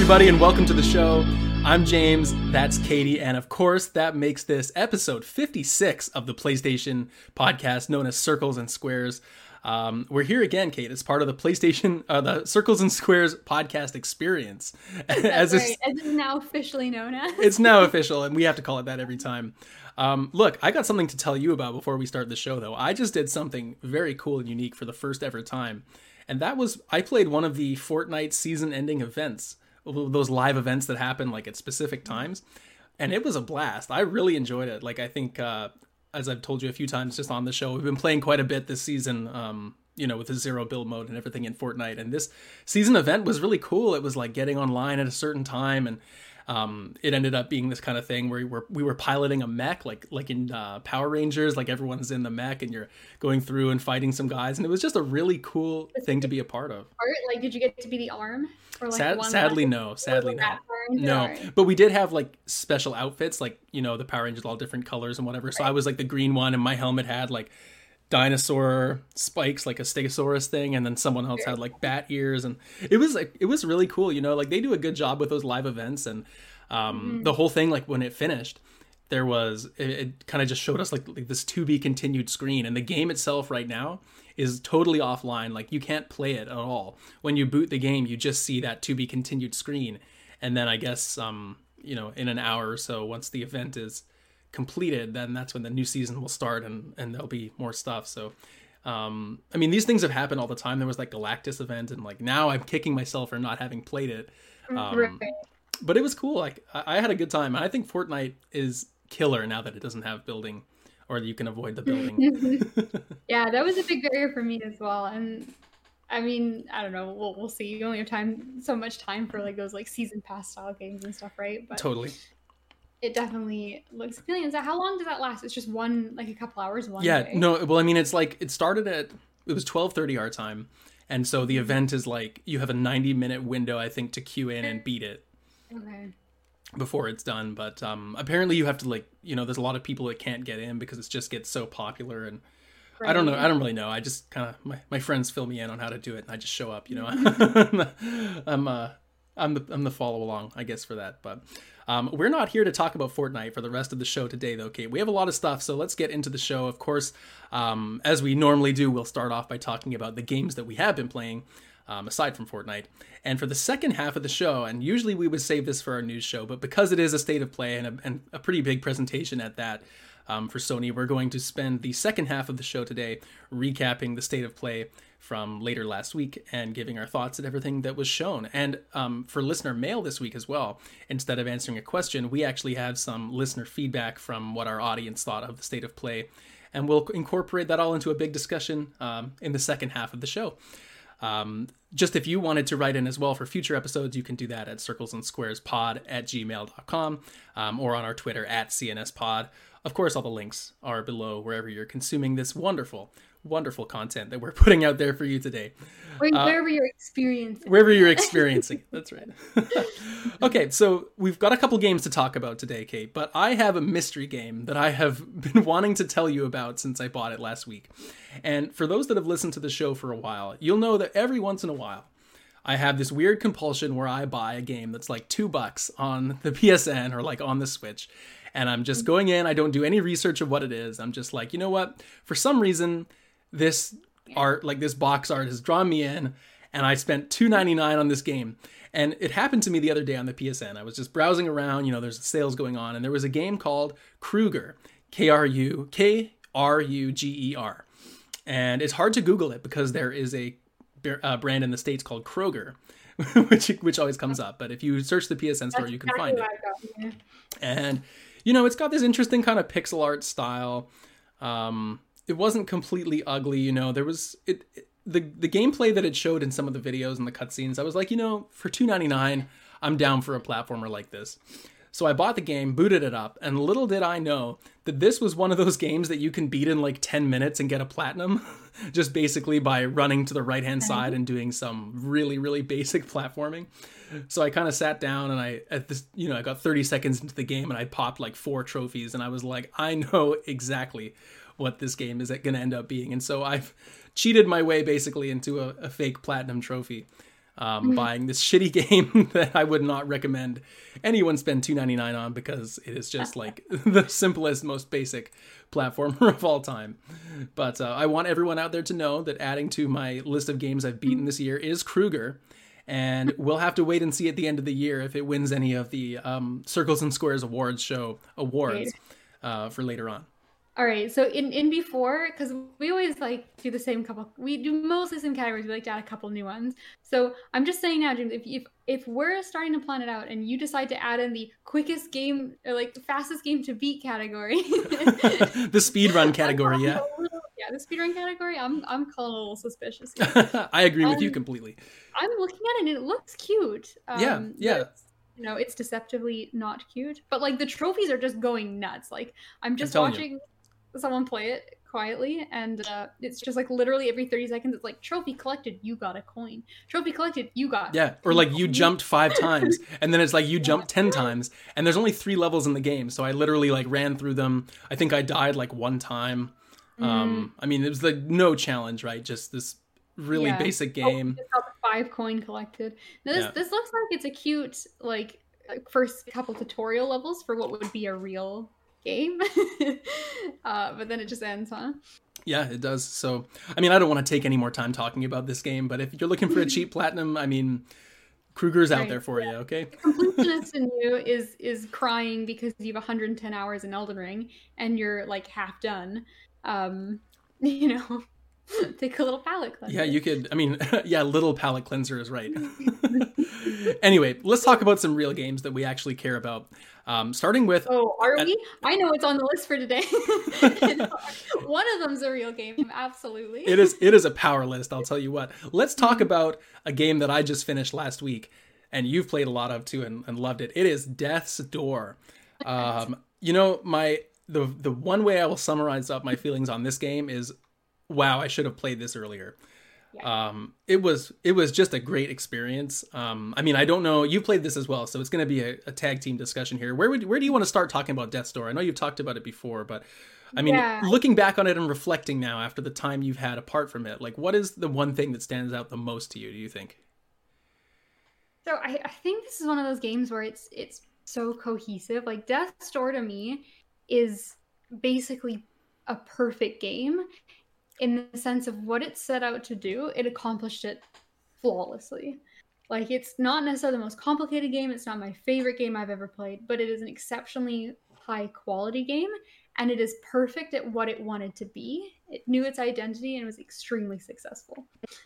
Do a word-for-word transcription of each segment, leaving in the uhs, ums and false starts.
everybody, and welcome to the show. I'm James, that's Katie, and of course, that makes this episode fifty-six of the PlayStation podcast known as Circles and Squares. Um, we're here again, Kate. It's part of the PlayStation, uh, the Circles and Squares podcast experience. As, right. As it's now officially known as. It's now official, and we have to call it that every time. Um, look, I got something to tell you about before we start the show, though. I just did something very cool and unique for the first ever time, and that was I played one of the Fortnite season-ending events, those live events that happen like at specific times, and it was a blast. I really enjoyed it. Like I think. Uh, As I've told you a few times just on the show, we've been playing quite a bit this season, um, you know, with the zero build mode and everything in Fortnite. And this season event was really cool. It was like getting online at a certain time. And um, it ended up being this kind of thing where we were, we were piloting a mech, like like in uh, Power Rangers, like everyone's in the mech and you're going through and fighting some guys. And it was just a really cool thing to be a part of. Like, did you get to be the arm? Or like Sad, one sadly, left? no. Sadly, no. No, right. But we did have like special outfits, like, you know, the Power Rangers, all different colors and whatever. So right. I was like the green one, and my helmet had like dinosaur spikes, like a Stegosaurus thing, and then someone else had like bat ears, and it was like it was really cool. You know, like they do a good job with those live events, and um, mm-hmm. the whole thing, like when it finished, there was it, it kind of just showed us like, like this to be continued screen, and the game itself right now is totally offline. Like you can't play it at all. When you boot the game, you just see that to be continued screen. And then I guess, um, you know, in an hour or so, once the event is completed, then that's when the new season will start, and, and there'll be more stuff. So, um, I mean, these things have happened all the time. There was like Galactus event, and like now I'm kicking myself for not having played it. Um, right. But it was cool. Like I, I had a good time. I think Fortnite is killer now that it doesn't have building, or you can avoid the building. Yeah, that was a big barrier for me as well. And I mean, I don't know. We'll we'll see. You only have time, so much time for like those like season pass style games and stuff, right? But totally. It definitely looks appealing. So how long does that last? It's just one, like a couple hours, one Yeah, day? no. Well, I mean, it's like it started at it was twelve thirty our time, and so the event is like you have a ninety minute window, I think, to queue in and beat it. Okay. Before it's done, but um, apparently you have to like you know, there's a lot of people that can't get in because it just gets so popular and. Right. I don't know. I don't really know. I just kind of my, my friends fill me in on how to do it, and I just show up. You know, I'm uh I'm the I'm the follow along, I guess, for that. But um, we're not here to talk about Fortnite for the rest of the show today, though. Kate, we have a lot of stuff, so let's get into the show. Of course, um, as we normally do, we'll start off by talking about the games that we have been playing. Um, aside from Fortnite. And for the second half of the show, and usually we would save this for our news show, but because it is a state of play and a, and a pretty big presentation at that um, for Sony, we're going to spend the second half of the show today recapping the state of play from later last week and giving our thoughts at everything that was shown. And um, for listener mail this week as well, instead of answering a question, we actually have some listener feedback from what our audience thought of the state of play, and we'll incorporate that all into a big discussion um, in the second half of the show. Um, just if you wanted to write in as well for future episodes, you can do that at circles and squares pod at gmail dot com um, or on our Twitter at C N S pod. Of course, all the links are below wherever you're consuming this wonderful, wonderful content that we're putting out there for you today. Or wherever uh, you're experiencing. Wherever you're experiencing. That's right. Okay, so we've got a couple games to talk about today, Kate, but I have a mystery game that I have been wanting to tell you about since I bought it last week. And for those that have listened to the show for a while, you'll know that every once in a while, I have this weird compulsion where I buy a game that's like two bucks on the P S N or like on the Switch. And I'm just going in, I don't do any research of what it is. I'm just like, you know what? For some reason, this art, like this box art, has drawn me in, and I spent two dollars and ninety-nine cents on this game. And it happened to me the other day on the P S N. I was just browsing around, you know, there's sales going on, and there was a game called Kruger, K R U, K R U G E R. And it's hard to Google it because there is a uh, brand in the States called Kroger, which which always comes up. But if you search the P S N store, That's you can exactly find it. Yeah. And, you know, it's got this interesting kind of pixel art style. Um, it wasn't completely ugly, you know, there was... it. it The the gameplay that it showed in some of the videos and the cutscenes, I was like, you know, for two dollars and ninety-nine cents, I'm down for a platformer like this. So I bought the game, booted it up, and little did I know that this was one of those games that you can beat in like ten minutes and get a platinum, just basically by running to the right-hand side and doing some really, really basic platforming. So I kind of sat down and I, at this, you know, I got thirty seconds into the game and I popped like four trophies, and I was like, I know exactly what this game is going to end up being. And so I've cheated my way basically into a, a fake platinum trophy. um, buying this shitty game that I would not recommend anyone spend two ninety-nine on, because it is just like the simplest, most basic platformer of all time. But uh, I want everyone out there to know that adding to my list of games I've beaten this year is Kruger. And we'll have to wait and see at the end of the year if it wins any of the um, Circles and Squares Awards show awards uh, for later on. All right, so in, in before, because we always like do the same couple, we do mostly the same categories, we like to add a couple new ones. So I'm just saying now, James, if if, if we're starting to plan it out and you decide to add in the quickest game, or like the fastest game to beat category. The speedrun category, yeah. Little, yeah, the speedrun category, I'm I'm calling a little suspicious. I agree with um, you completely. I'm looking at it and it looks cute. Um, yeah, yeah. You know, it's deceptively not cute, but like the trophies are just going nuts. Like I'm just I'm watching you. someone play it quietly, and uh, it's just like literally every thirty seconds it's like, trophy collected, you got a coin. Trophy collected, you got yeah or like you jumped five times, and then it's like you jumped ten times, and there's only three levels in the game, so I literally like ran through them. I think I died like one time. mm. um I mean, it was like no challenge, right? Just this really yeah. basic game. Oh, got the five coin collected. Now this yeah. this looks like it's a cute like first couple tutorial levels for what would be a real game. uh, but then it just ends, huh? Yeah, it does. So, I mean, I don't want to take any more time talking about this game, but if you're looking for a cheap platinum, I mean, Kruger's out right. there for yeah. you, okay? The completionist in you is is crying because you have one hundred ten hours in Elden Ring and you're like half done. Um, you know, take a little palate cleanser. Yeah, you could. I mean, yeah, little palate cleanser is right. Anyway, let's talk about some real games that we actually care about. Um, starting with... Oh, are uh, we? I know it's on the list for today. One of them's a real game, absolutely. It is It is a power list, I'll tell you what. Let's talk mm-hmm. about a game that I just finished last week, and you've played a lot of too and, and loved it. It is Death's Door. Um, you know, my the the one way I will summarize up my feelings on this game is, wow, I should have played this earlier. Yeah. Um, it was it was just a great experience. Um, I mean, I don't know. You played this as well, so it's going to be a, a tag team discussion here. Where would where do you want to start talking about Death's Door? I know you've talked about it before, but I mean, yeah. looking back on it and reflecting now after the time you've had apart from it, like, what is the one thing that stands out the most to you, do you think? So I, I think this is one of those games where it's it's so cohesive. Like, Death's Door to me is basically a perfect game. In the sense of what it set out to do, it accomplished it flawlessly. Like, it's not necessarily the most complicated game. It's not my favorite game I've ever played, but it is an exceptionally high quality game, and it is perfect at what it wanted to be. It knew its identity and was extremely successful.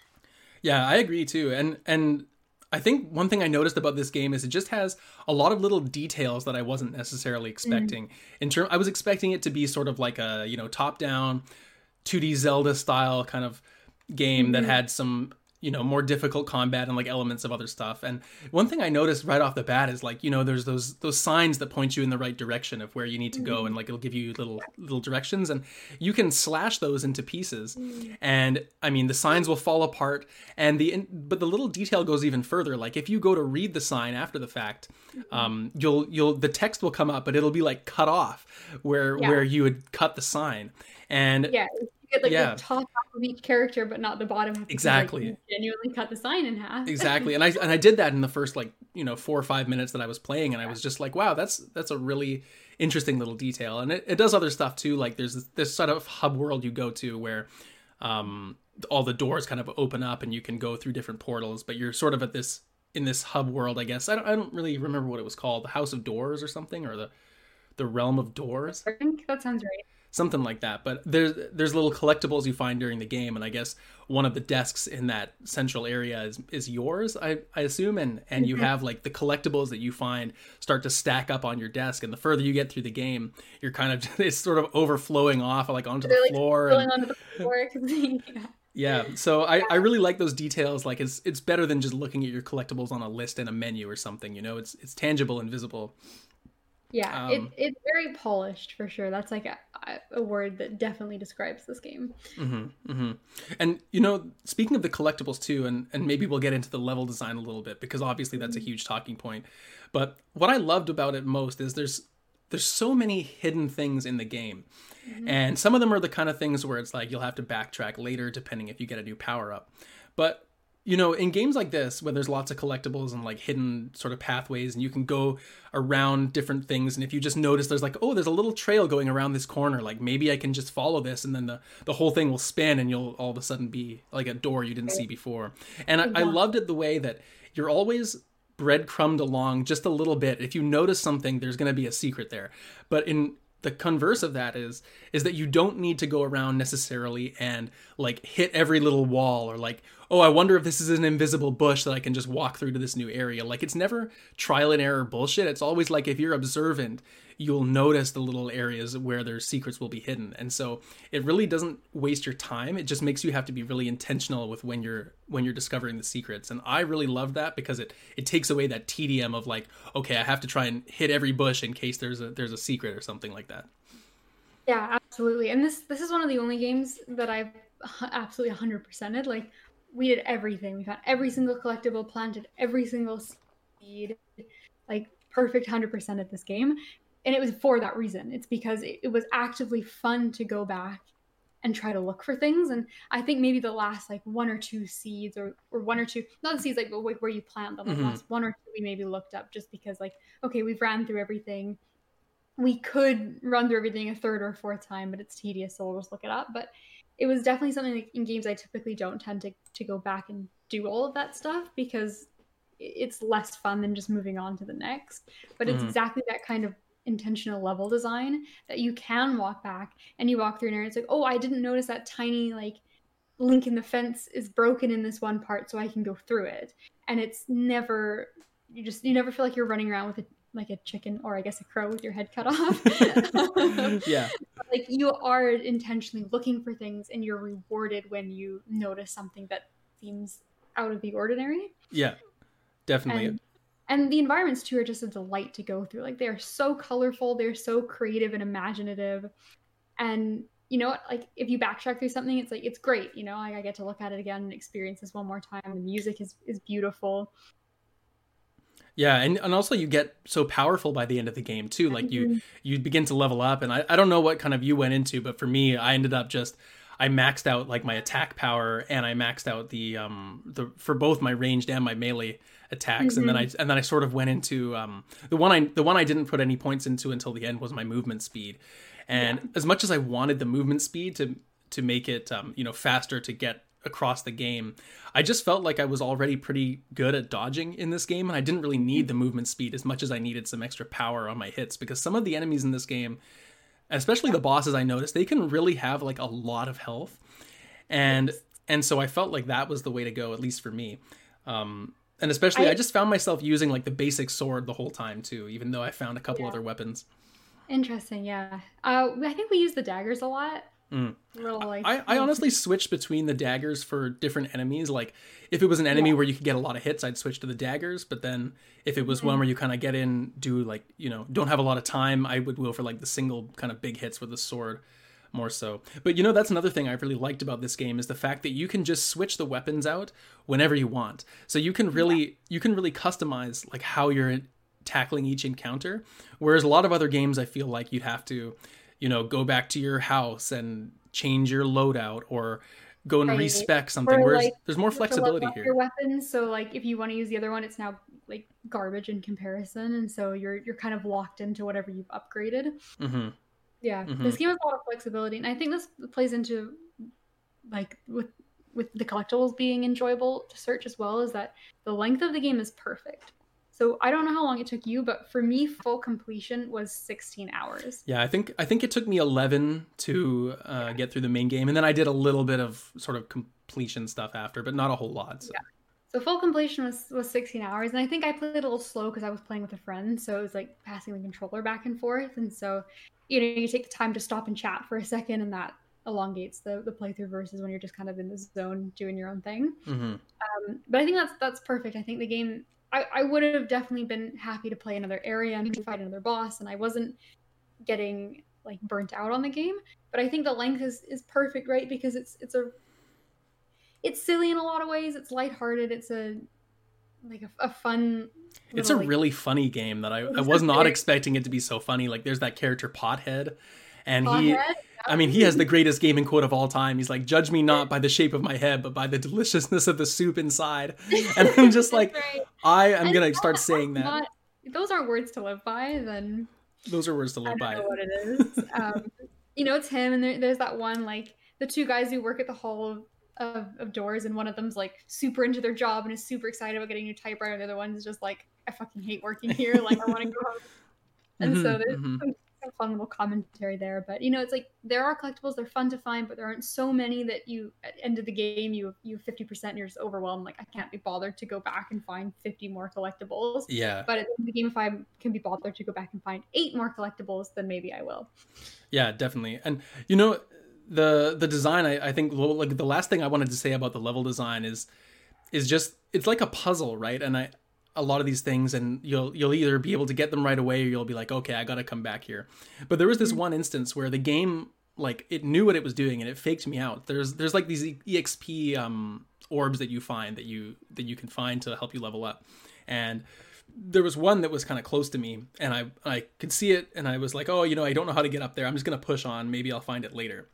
Yeah, I agree too. And and I think one thing I noticed about this game is it just has a lot of little details that I wasn't necessarily expecting. Mm. In term, I was expecting it to be sort of like a, you know, top-down two D Zelda style kind of game mm-hmm. that had some, you know, more difficult combat and like elements of other stuff. And one thing I noticed right off the bat is like, you know, there's those those signs that point you in the right direction of where you need to mm-hmm. go, and like it'll give you little little directions, and you can slash those into pieces. Mm-hmm. And I mean, the signs will fall apart, and the but the little detail goes even further. Like, if you go to read the sign after the fact, mm-hmm. um, you'll you'll the text will come up, but it'll be like cut off where yeah. where you would cut the sign. And yeah, you get like yeah. the top half of each character, but not the bottom half. Exactly. Like, genuinely cut the sign in half. Exactly. And I and I did that in the first like, you know, four or five minutes that I was playing, and I was just like, wow, that's that's a really interesting little detail. And it, it does other stuff too. Like, there's this, this sort of hub world you go to where um all the doors kind of open up and you can go through different portals, but you're sort of at this in this hub world, I guess. I don't I don't really remember what it was called, the House of Doors or something, or the the Realm of Doors. I think that sounds right. Something like that. But there's there's little collectibles you find during the game, and I guess one of the desks in that central area is is yours, I, I assume, and and you have like the collectibles that you find start to stack up on your desk, and the further you get through the game, you're kind of it's sort of overflowing off like onto They're the like floor. And, onto the floor. yeah. Yeah, so I, I really like those details. Like, it's it's better than just looking at your collectibles on a list in a menu or something, you know? It's it's tangible and visible. Yeah, um, it, it's very polished for sure. That's like a, a word that definitely describes this game. Mm-hmm, mm-hmm. And, you know, speaking of the collectibles too, and, and maybe we'll get into the level design a little bit, because obviously that's a huge talking point. But what I loved about it most is there's there's so many hidden things in the game. Mm-hmm. And some of them are the kind of things where it's like you'll have to backtrack later depending if you get a new power up. But you know, in games like this, where there's lots of collectibles and like hidden sort of pathways, and you can go around different things, and if you just notice there's like, oh, there's a little trail going around this corner, like maybe I can just follow this, and then the, the whole thing will spin, and you'll all of a sudden be like a door you didn't see before. And I, I loved it the way that you're always breadcrumbed along just a little bit. If you notice something, there's going to be a secret there. But in the converse of that is is that you don't need to go around necessarily and like hit every little wall, or like, oh, I wonder if this is an invisible bush that I can just walk through to this new area. Like, it's never trial and error bullshit. It's always like, if you're observant, you'll notice the little areas where their secrets will be hidden. And so it really doesn't waste your time. It just makes you have to be really intentional with when you're when you're discovering the secrets. And I really love that, because it it takes away that tedium of like, okay, I have to try and hit every bush in case there's a there's a secret or something like that. Yeah, absolutely. And this this is one of the only games that I've absolutely one hundred percented. Like, we did everything. We found every single collectible, planted every single seed, like perfect one hundred percent at this game. And it was for that reason. It's because it, it was actively fun to go back and try to look for things. And I think maybe the last like one or two seeds, or, or one or two, not the seeds like where you plant them, the mm-hmm. last one or two we maybe looked up, just because like, okay, we've ran through everything. We could run through everything a third or fourth time, but it's tedious, so we'll just look it up. But it was definitely something like in games I typically don't tend to, to go back and do all of that stuff, because it's less fun than just moving on to the next. But it's mm-hmm. exactly that kind of intentional level design that you can walk back and you walk through an area. It's like, oh, I didn't notice that tiny like link in the fence is broken in this one part, so I can go through it. And it's never, you just, you never feel like you're running around with a, like a chicken, or I guess a crow with your head cut off. Yeah. Like, you are intentionally looking for things, and you're rewarded when you notice something that seems out of the ordinary. Yeah, definitely. And, and the environments too are just a delight to go through. Like, they're so colorful, they're so creative and imaginative. And you know what, like, if you backtrack through something, it's like, it's great, you know, like I get to look at it again and experience this one more time. The music is, is beautiful. Yeah, and, and also you get so powerful by the end of the game too. Like, you you begin to level up, and I, I don't know what kind of you went into, but for me, I ended up just, I maxed out like my attack power, and I maxed out the um the for both my ranged and my melee attacks, mm-hmm. and then I and then I sort of went into um the one I the one I didn't put any points into until the end was my movement speed. And yeah. as much as I wanted the movement speed to to make it um you know faster to get across the game, I just felt like I was already pretty good at dodging in this game, and I didn't really need the movement speed as much as I needed some extra power on my hits, because some of the enemies in this game, especially the bosses, I noticed they can really have like a lot of health, and and so I felt like that was the way to go, at least for me. Um and especially I, I just found myself using like the basic sword the whole time too, even though I found a couple yeah. other weapons. Interesting. Yeah, uh I think we use the daggers a lot. Mm. Little, like, I, I honestly switched between the daggers for different enemies. Like, if it was an enemy yeah. where you could get a lot of hits, I'd switch to the daggers. But then if it was mm-hmm. one where you kind of get in, do like, you know, don't have a lot of time, I would go for like the single kind of big hits with the sword more so. But, you know, that's another thing I really liked about this game, is the fact that you can just switch the weapons out whenever you want. So you can really yeah. you can really customize like how you're tackling each encounter. Whereas a lot of other games, I feel like you'd have to, you know, go back to your house and change your loadout, or go and right. respec something. Or, whereas like, there's more flexibility here. Your weapons, so like if you want to use the other one, it's now like garbage in comparison, and so you're you're kind of locked into whatever you've upgraded. Mm-hmm. Yeah, mm-hmm. this game has a lot of flexibility, and I think this plays into like with with the collectibles being enjoyable to search as well, is that the length of the game is perfect. So I don't know how long it took you, but for me, full completion was sixteen hours. Yeah, I think I think it took me eleven to uh, yeah. get through the main game, and then I did a little bit of sort of completion stuff after, but not a whole lot. So. Yeah. So full completion was, was sixteen hours, and I think I played a little slow because I was playing with a friend, so it was like passing the controller back and forth, and so, you know, you take the time to stop and chat for a second, and that elongates the, the playthrough versus when you're just kind of in the zone doing your own thing. Mm-hmm. Um, but I think that's that's perfect. I think the game... I, I would have definitely been happy to play another area and fight another boss, and I wasn't getting like burnt out on the game. But I think the length is, is perfect, right? Because it's it's a it's silly in a lot of ways. It's lighthearted. It's a like a, a fun. It's a like, really funny game that I, I was not expecting it to be so funny. Like, there's that character Pothead, And he, Pothead, I mean, he has the greatest gaming quote of all time. He's like, "Judge me not by the shape of my head, but by the deliciousness of the soup inside." And I'm just like, right. I am And gonna that- start saying that. not, those aren't words to live by, then Those are words to I live don't by. know what it is. Um, you know, it's him, and there, there's that one, like, the two guys who work at the Hall of, of, of Doors, and one of them's, like, super into their job and is super excited about getting a new typewriter, and the other one's just like, I fucking hate working here, like, I want to go home. And Mhm, so there's mhm. some, some fun little commentary there. But, you know, it's like, there are collectibles, they're fun to find, but there aren't so many that you, at the end of the game, you, you have fifty percent and you're just overwhelmed. Like, I can't be bothered to go back and find fifty more collectibles. Yeah. But at the end of the game, if I can be bothered to go back and find eight more collectibles, then maybe I will. Yeah, definitely. And you know, the the design, I, I think like the last thing I wanted to say about the level design is is just it's like a puzzle, right? And I a lot of these things, and you'll you'll either be able to get them right away, or you'll be like, okay, I gotta come back here. But there was this one instance where the game, like, it knew what it was doing and it faked me out. There's there's like these E X P um orbs that you find that you that you can find to help you level up, and there was one that was kind of close to me, and I I could see it, and I was like, oh, you know, I don't know how to get up there. I'm just gonna push on. Maybe I'll find it later.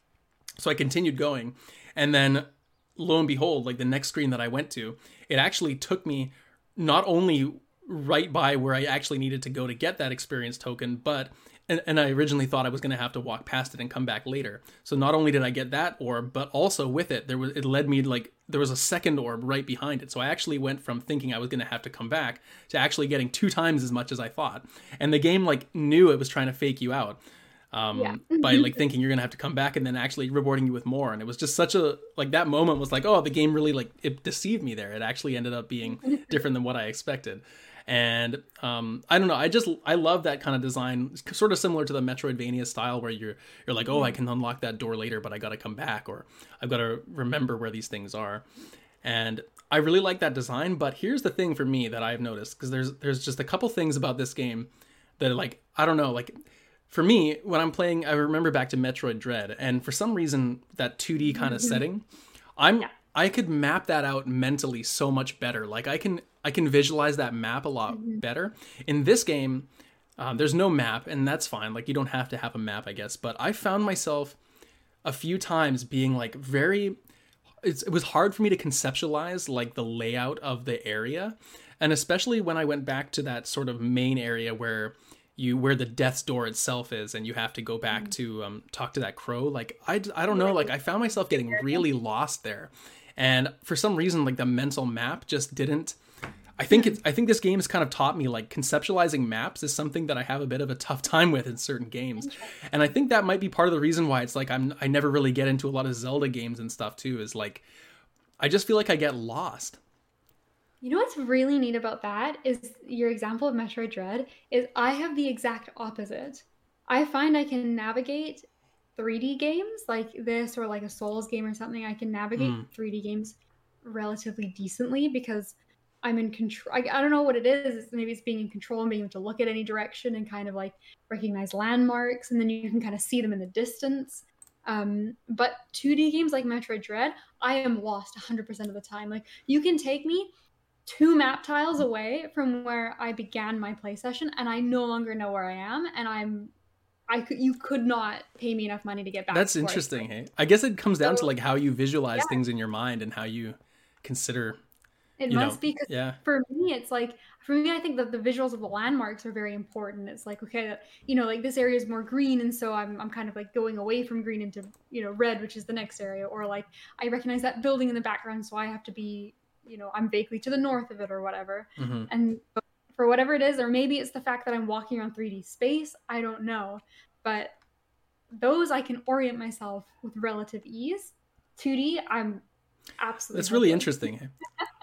So I continued going, and then lo and behold, like the next screen that I went to, it actually took me not only right by where I actually needed to go to get that experience token, but and, and I originally thought I was going to have to walk past it and come back later. So not only did I get that orb, but also with it, there was it led me like there was a second orb right behind it. So I actually went from thinking I was going to have to come back to actually getting two times as much as I thought. And the game like knew it was trying to fake you out. Um, Yeah. by like thinking you're gonna have to come back, and then actually rewarding you with more. And it was just such a like that moment was like, oh, the game really like it deceived me there. It actually ended up being different than what I expected. And um, I don't know, I just I love that kind of design. It's sort of similar to the Metroidvania style where you're you're like, oh, I can unlock that door later, but I gotta come back, or I've got to remember where these things are. And I really like that design. But here's the thing for me that I've noticed, because there's there's just a couple things about this game that are like, I don't know, like for me, when I'm playing, I remember back to Metroid Dread, and for some reason, that two D kind of Mm-hmm. setting, I'm Yeah. I could map that out mentally so much better. Like I can I can visualize that map a lot Mm-hmm. better. In this game, um, there's no map, and that's fine. Like you don't have to have a map, I guess. But I found myself a few times being like very. It's, it was hard for me to conceptualize like the layout of the area, and especially when I went back to that sort of main area where you where the death's door itself is, and you have to go back to um, talk to that crow. Like I, I don't know, like I found myself getting really lost there, and for some reason, like the mental map just didn't. I think it's. I think this game has kind of taught me like conceptualizing maps is something that I have a bit of a tough time with in certain games, and I think that might be part of the reason why it's like I'm. I never really get into a lot of Zelda games and stuff too. Is like, I just feel like I get lost. You know what's really neat about that is your example of Metroid Dread is I have the exact opposite. I find I can navigate three D games like this or like a Souls game or something. I can navigate Mm. three D games relatively decently because I'm in control. I, I don't know what it is. Maybe it's being in control and being able to look at any direction and kind of like recognize landmarks, and then you can kind of see them in the distance. Um, but two D games like Metroid Dread, I am lost one hundred percent of the time. Like you can take me two map tiles away from where I began my play session, and I no longer know where I am, and I'm I could you could not pay me enough money to get back. That's before I interesting. quit. Hey, I guess it comes down to So- like how you visualize Yeah. things in your mind and how you consider. It You must know, be because yeah. for me, it's like for me, I think that the visuals of the landmarks are very important. It's like okay, that you know, like this area is more green, and so I'm I'm kind of like going away from green into you know red, which is the next area, or like I recognize that building in the background, so I have to be you know I'm vaguely to the north of it or whatever. Mhm. And for whatever it is, or maybe it's the fact that I'm walking around three D space, I don't know, but those I can orient myself with relative ease. two D, I'm absolutely. That's really hopeless. interesting. Hey.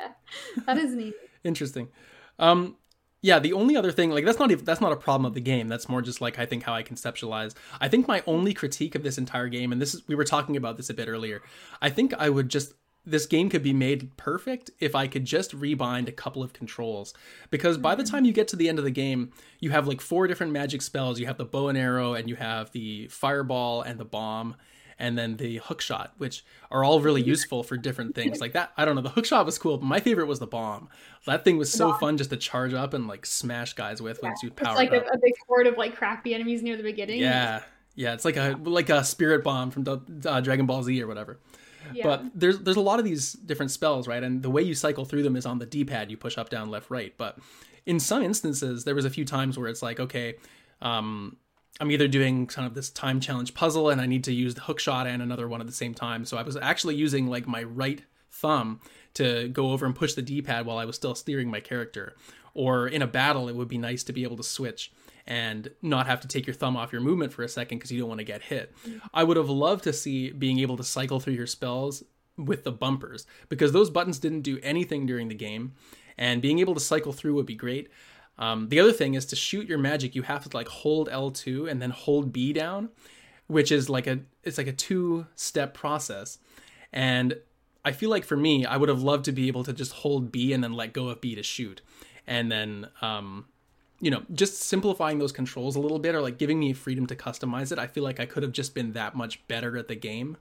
That is neat. Interesting. Um, yeah, the only other thing, like that's not even, that's not a problem of the game. That's more just like I think how I conceptualize. I think my only critique of this entire game, and this is we were talking about this a bit earlier. I think I would just this game could be made perfect if I could just rebind a couple of controls. Because by the time you get to the end of the game, you have like four different magic spells. You have the bow and arrow, and you have the fireball and the bomb, and then the hook shot, which are all really useful for different things. Like that, I don't know, the hook shot was cool, but my favorite was the bomb. That thing was so Bomb. fun just to charge up and like smash guys with once you It's power like it a, up. a big horde of like crappy enemies near the beginning. Yeah, Yeah, it's like a like a spirit bomb from uh, Dragon Ball Z or whatever. Yeah. But there's there's a lot of these different spells, right? And the way you cycle through them is on the D-pad. You push up, down, left, right. But in some instances, there was a few times where it's like, okay, um, I'm either doing kind of this time challenge puzzle and I need to use the hook shot and another one at the same time. So I was actually using like my right thumb to go over and push the D-pad while I was still steering my character. Or in a battle, it would be nice to be able to switch and not have to take your thumb off your movement for a second because you don't want to get hit. I would have loved to see being able to cycle through your spells with the bumpers, because those buttons didn't do anything during the game, and being able to cycle through would be great. Um, the other thing is, to shoot your magic, you have to like hold L two and then hold B down, which is like a it's like a two-step process. And I feel like for me, I would have loved to be able to just hold B and then let go of B to shoot. And then, um, you know, just simplifying those controls a little bit, or like giving me freedom to customize it. I feel like I could have just been that much better at the game.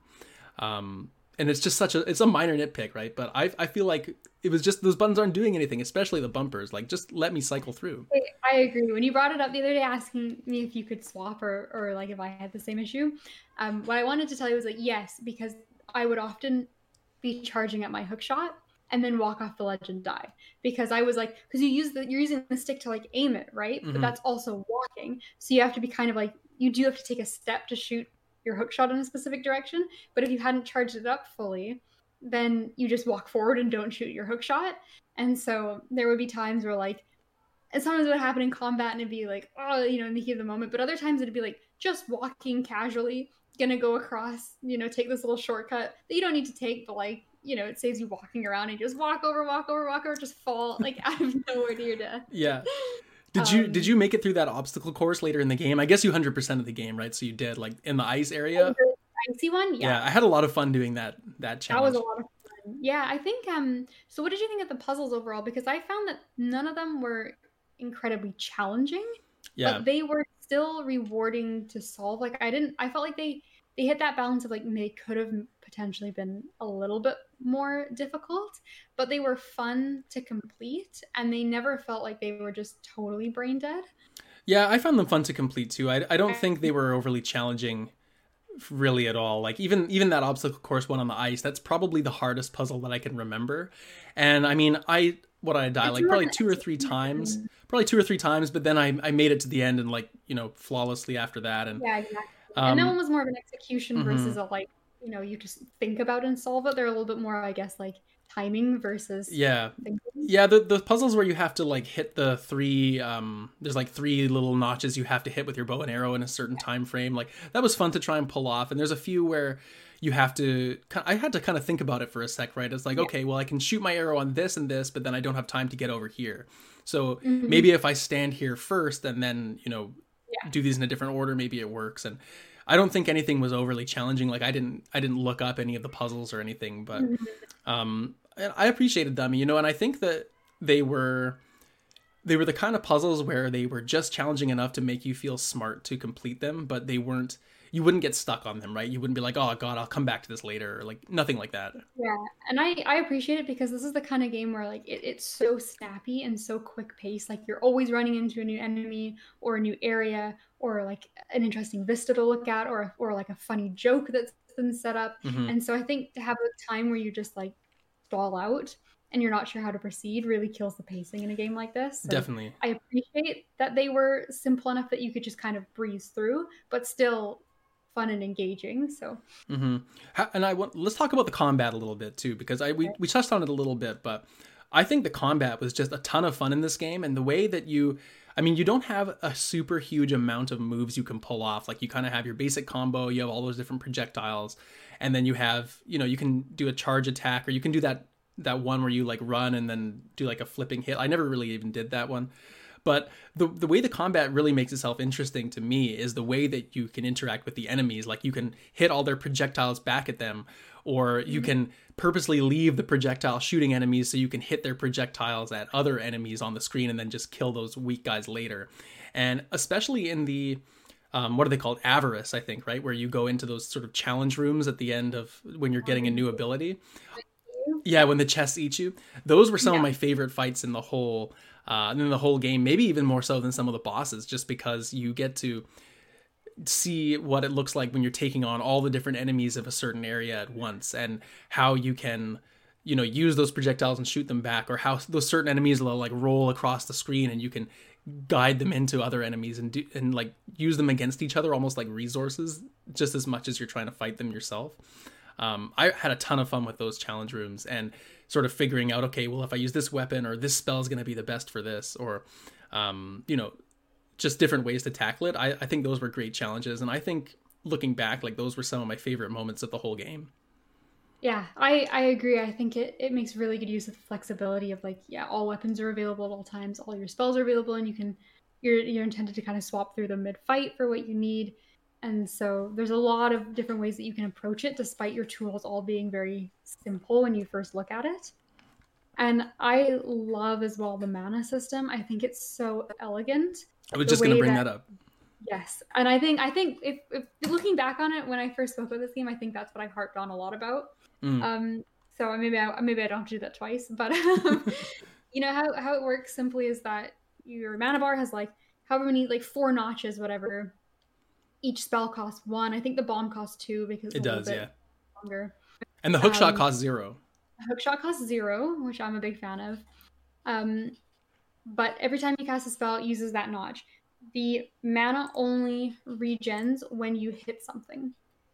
Um, and it's just such a, it's a minor nitpick, right? But I I feel like it was just, those buttons aren't doing anything, especially the bumpers. Like, just let me cycle through. I agree. When you brought it up the other day, asking me if you could swap, or, or like if I had the same issue, um, what I wanted to tell you was like, yes, because I would often be charging at my hook shot and then walk off the ledge and die, because I was like, because you use the, you're using the stick to like aim it, right? Mm-hmm. But that's also walking. So you have to be kind of like, you do have to take a step to shoot your hook shot in a specific direction. But if you hadn't charged it up fully, then you just walk forward and don't shoot your hook shot. And so there would be times where like, and sometimes it would happen in combat and it'd be like, oh, you know, in the heat of the moment. But other times it'd be like just walking casually, gonna go across, you know, take this little shortcut that you don't need to take, but like, you know, it saves you walking around and you just walk over, walk over, walk over, just fall like out of nowhere to your death. Yeah. Did um, you did you make it through that obstacle course later in the game? I guess you one hundred percent of the game, right? So you did, like in the ice area. The icy one, yeah. Yeah, I had a lot of fun doing that that challenge. That was a lot of fun. Yeah, I think. Um. So, what did you think of the puzzles overall? Because I found that none of them were incredibly challenging. Yeah. But they were still rewarding to solve. Like I didn't. I felt like they they hit that balance of like they could have potentially been a little bit more difficult, but they were fun to complete, and they never felt like they were just totally brain dead. Yeah, I found them fun to complete too. I, I don't think they were overly challenging really at all. Like even even that obstacle course one on the ice, that's probably the hardest puzzle that I can remember. And I mean, I what I died like probably two or three times, probably two or three times, but then I I made it to the end and like, you know, flawlessly after that. And yeah, exactly. Um, and that one was more of an execution mm-hmm. versus a like, you know, you just think about and solve it. They're a little bit more, I guess, like timing versus yeah thinking. Yeah, the the puzzles where you have to like hit the three um there's like three little notches you have to hit with your bow and arrow in a certain time frame, like that was fun to try and pull off. And there's a few where you have to, I had to kind of think about it for a sec, right? It's like, yeah. okay, well, I can shoot my arrow on this and this, but then I don't have time to get over here. So mm-hmm. maybe if I stand here first and then, you know, yeah. do these in a different order, maybe it works. And I don't think anything was overly challenging. Like I didn't, I didn't look up any of the puzzles or anything, but um, I appreciated them, you know. And I think that they were, they were the kind of puzzles where they were just challenging enough to make you feel smart to complete them, but they weren't. You wouldn't get stuck on them, right? You wouldn't be like, oh God, I'll come back to this later, or like nothing like that. Yeah, and I, I appreciate it because this is the kind of game where like it, it's so snappy and so quick paced. Like you're always running into a new enemy or a new area or like an interesting vista to look at, or or like a funny joke that's been set up. Mm-hmm. And so I think to have a time where you just like stall out and you're not sure how to proceed really kills the pacing in a game like this. So definitely. I appreciate that they were simple enough that you could just kind of breeze through, but still fun and engaging. So mm-hmm. And I want, let's talk about the combat a little bit too, because I we, we touched on it a little bit, but I think the combat was just a ton of fun in this game. And the way that you, I mean, you don't have a super huge amount of moves you can pull off. Like you kind of have your basic combo, you have all those different projectiles, and then you have, you know, you can do a charge attack, or you can do that that one where you like run and then do like a flipping hit. I never really even did that one. But the the way the combat really makes itself interesting to me is the way that you can interact with the enemies. Like you can hit all their projectiles back at them, or you can purposely leave the projectile shooting enemies so you can hit their projectiles at other enemies on the screen and then just kill those weak guys later. And especially in the, um, what are they called? Avarice, I think, right? Where you go into those sort of challenge rooms at the end of when you're getting a new ability. Yeah, when the chests eat you. Those were some yeah. of my favorite fights in the whole uh, in the whole game, maybe even more so than some of the bosses, just because you get to see what it looks like when you're taking on all the different enemies of a certain area at once, and how you can, you know, use those projectiles and shoot them back, or how those certain enemies will like roll across the screen and you can guide them into other enemies and do, and like use them against each other, almost like resources, just as much as you're trying to fight them yourself. Um, I had a ton of fun with those challenge rooms and sort of figuring out, okay, well, if I use this weapon, or this spell is going to be the best for this, or, um, you know, just different ways to tackle it. I, I think those were great challenges. And I think looking back, like those were some of my favorite moments of the whole game. Yeah, I, I agree. I think it, it makes really good use of the flexibility of like, yeah, all weapons are available at all times. All your spells are available, and you can, you're, you're intended to kind of swap through them mid-fight for what you need. And so there's a lot of different ways that you can approach it, despite your tools all being very simple when you first look at it. And I love as well the mana system. I think it's so elegant. I was just going to bring that, that up. Yes. And I think, I think if, if looking back on it, when I first spoke about this game, I think that's what I harped on a lot about. Mm. Um, so maybe I, maybe I don't have to do that twice, but um, you know, how, how it works simply is that your mana bar has like however many, like four notches, whatever. Each spell costs one. I think the bomb costs two because it does, yeah. Longer. And the hook um, shot costs zero. Hook shot costs zero, which I'm a big fan of. Um, but every time you cast a spell, it uses that notch. The mana only regens when you hit something.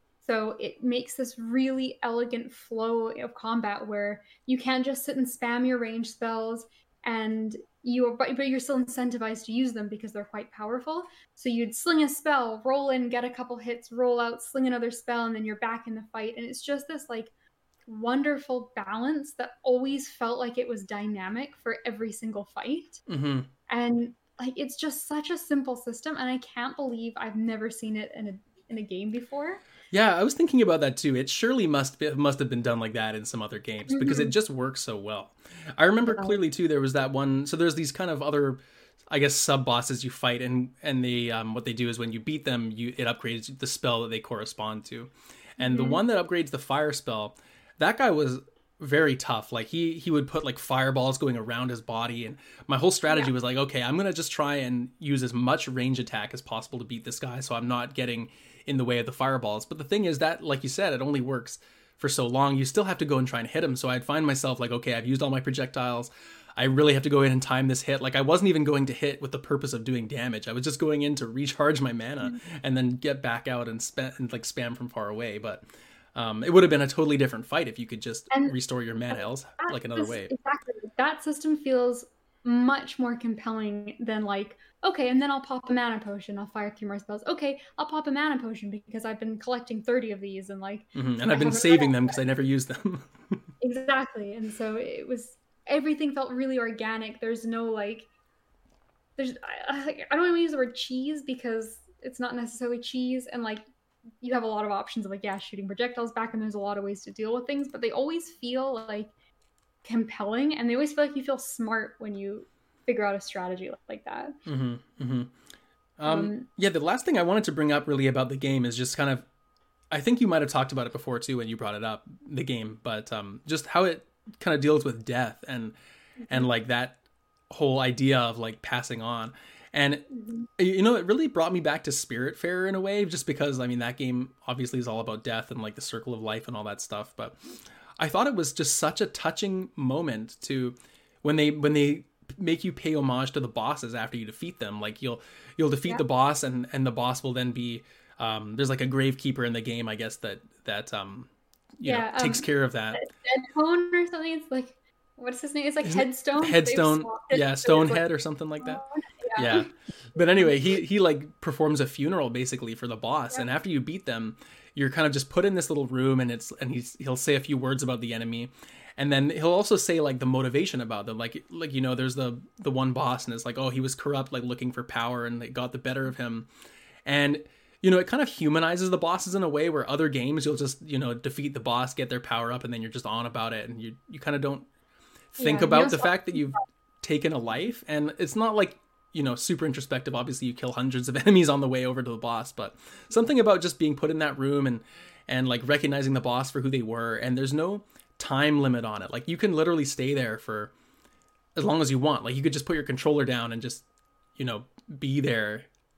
So it makes this really elegant flow of combat where you can't just sit and spam your range spells, and you are, but, but you're still incentivized to use them because they're quite powerful. So you'd sling a spell, roll in, get a couple hits, roll out, sling another spell, and then you're back in the fight. And it's just this like wonderful balance that always felt like it was dynamic for every single fight. Mm-hmm. And like, it's just such a simple system, and I can't believe I've never seen it in a in a game before. Yeah, I was thinking about that too. It surely must be, must have been done like that in some other games, mm-hmm. because it just works so well. I remember oh. clearly too, there was that one, so there's these kind of other, I guess, sub bosses you fight, and and they um what they do is when you beat them, you it upgrades the spell that they correspond to. And mm-hmm. the one that upgrades the fire spell, that guy was very tough. Like he he would put like fireballs going around his body, and my whole strategy yeah. was like, okay, I'm gonna just try and use as much range attack as possible to beat this guy, so I'm not getting in the way of the fireballs. But the thing is that, like you said, it only works for so long. You still have to go and try and hit him. So I'd find myself like, okay, I've used all my projectiles, I really have to go in and time this hit. Like I wasn't even going to hit with the purpose of doing damage. I was just going in to recharge my mana mm-hmm. and then get back out and spam and like spam from far away. But Um, it would have been a totally different fight if you could just and restore your mana else like another is, way. Exactly. That system feels much more compelling than like, okay, and then I'll pop a mana potion. I'll fire three more spells. Okay, I'll pop a mana potion because I've been collecting thirty of these and like... Mm-hmm. And I've been saving them because I never use them. Exactly. And so it was... Everything felt really organic. There's no like... There's I, I don't want to use the word cheese because it's not necessarily cheese, and like you have a lot of options of like, yeah, shooting projectiles back, and there's a lot of ways to deal with things, but they always feel like compelling, and they always feel like you feel smart when you figure out a strategy like that. Mm-hmm, mm-hmm. Um, um, yeah, the last thing I wanted to bring up really about the game is just kind of, I think you might have talked about it before too when you brought it up, the game, but um, just how it kind of deals with death and mm-hmm. and like that whole idea of like passing on. And, mm-hmm. you know, it really brought me back to Spiritfarer in a way, just because, I mean, that game obviously is all about death and like the circle of life and all that stuff. But I thought it was just such a touching moment to when they when they make you pay homage to the bosses after you defeat them. Like you'll you'll defeat yeah. the boss, and, and the boss will then be um, there's like a gravekeeper in the game, I guess, that that um, you yeah, know, takes um, care of that. Deadstone or something. It's like, what's his name? It's like Isn't Headstone. Headstone. Yeah, Stonehead like, or something like that. Yeah. yeah. But anyway, he he like performs a funeral basically for the boss, yeah. and after you beat them, you're kind of just put in this little room, and it's and he's he'll say a few words about the enemy, and then he'll also say like the motivation about them, like like you know, there's the the one boss, and it's like, oh, he was corrupt, like looking for power, and it got the better of him, and you know, it kind of humanizes the bosses in a way where other games you'll just, you know, defeat the boss, get their power up, and then you're just on about it, and you you kind of don't think yeah, about the fact that you've taken a life, and it's not like, you know, super introspective. Obviously you kill hundreds of enemies on the way over to the boss, but something about just being put in that room and and like recognizing the boss for who they were, and there's no time limit on it. Like you can literally stay there for as long as you want. Like you could just put your controller down and just, you know, be there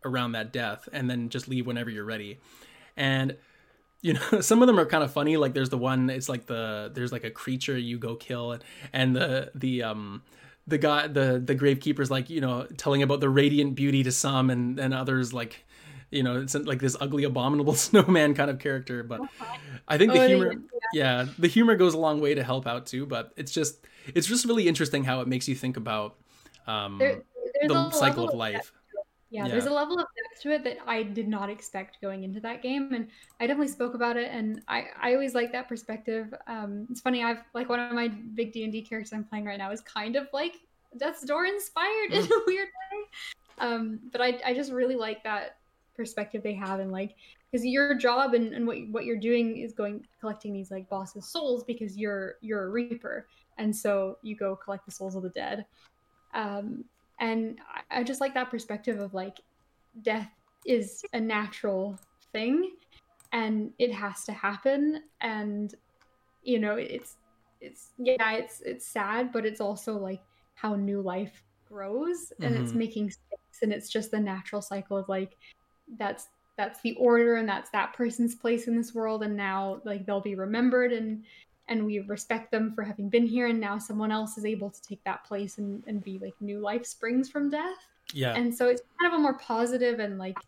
around that death and then just leave whenever you're ready. And you know, some of them are kind of funny. Like there's the one, it's like the, there's like a creature you go kill, and, and the, the, um, the guy, the, the gravekeeper's like, you know, telling about the radiant beauty to some, and, and others like, you know, it's like this ugly, abominable snowman kind of character. But I think the oh, humor, yeah. yeah, the humor goes a long way to help out too. But it's just, it's just really interesting how it makes you think about, um, there, the cycle of life. Of Yeah, Yeah. there's a level of depth to it that I did not expect going into that game, and I definitely spoke about it. And I, I always like that perspective. Um, it's funny, I've like one of my big D and D characters I'm playing right now is kind of like Death's Door inspired in a weird way. Um, but I, I just really like that perspective they have, and like because your job and, and what what you're doing is going collecting these like bosses' souls because you're you're a reaper, and so you go collect the souls of the dead. Um, And I just like that perspective of like death is a natural thing and it has to happen. And, you know, it's, it's, yeah, it's, it's sad, but it's also like how new life grows, and mm-hmm. it's making sense. And it's just the natural cycle of like, that's, that's the order, and that's that person's place in this world. And now like they'll be remembered, and, and we respect them for having been here, and now someone else is able to take that place and, and be like new life springs from death. Yeah. And so it's kind of a more positive and like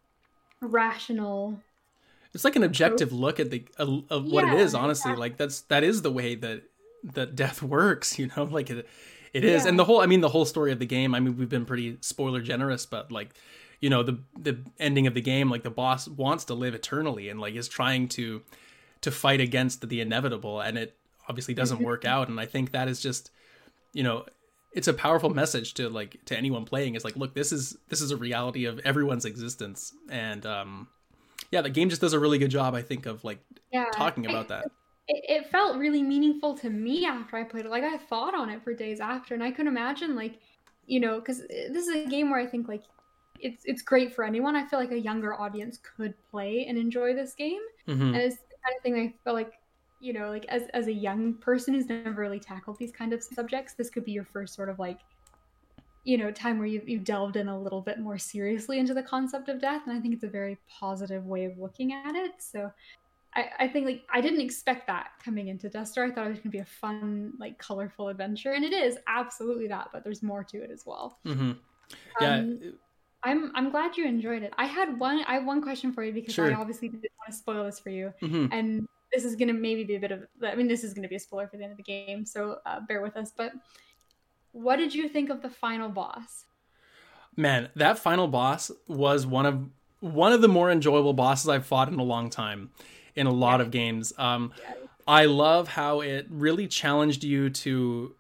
rational. It's like an objective look at the uh, of what yeah, it is, honestly. Exactly. Like that's that is the way that that death works, you know? Like it it is. Yeah. And the whole I mean the whole story of the game, I mean we've been pretty spoiler generous, but like you know the the ending of the game, like the boss wants to live eternally and like is trying to to fight against the inevitable, and it obviously doesn't work out. And I think that is just, you know, it's a powerful message to like, to anyone playing, is like, look, this is, this is a reality of everyone's existence. And, um, yeah, the game just does a really good job, I think, of like yeah. talking about that. It, it felt really meaningful to me after I played it. Like I thought on it for days after, and I could imagine like, you know, cause this is a game where I think like, it's, it's great for anyone. I feel like a younger audience could play and enjoy this game. Mm-hmm. And it's, kind of thing I feel like, you know, like as as a young person who's never really tackled these kind of subjects, this could be your first sort of like, you know, time where you've, you've delved in a little bit more seriously into the concept of death. And I think it's a very positive way of looking at it. So I, I think like I didn't expect that coming into Death's Door. I thought it was going to be a fun, like colorful adventure. And it is absolutely that, but there's more to it as well. Mm-hmm. Yeah. Um, I'm I'm glad you enjoyed it. I had one I have one question for you, because sure. I obviously didn't want to spoil this for you. Mm-hmm. And this is going to maybe be a bit of, I mean, this is going to be a spoiler for the end of the game, so uh, bear with us. But what did you think of the final boss? Man, that final boss was one of one of the more enjoyable bosses I've fought in a long time in a lot yeah. of games. Um, yeah. I love how it really challenged you to...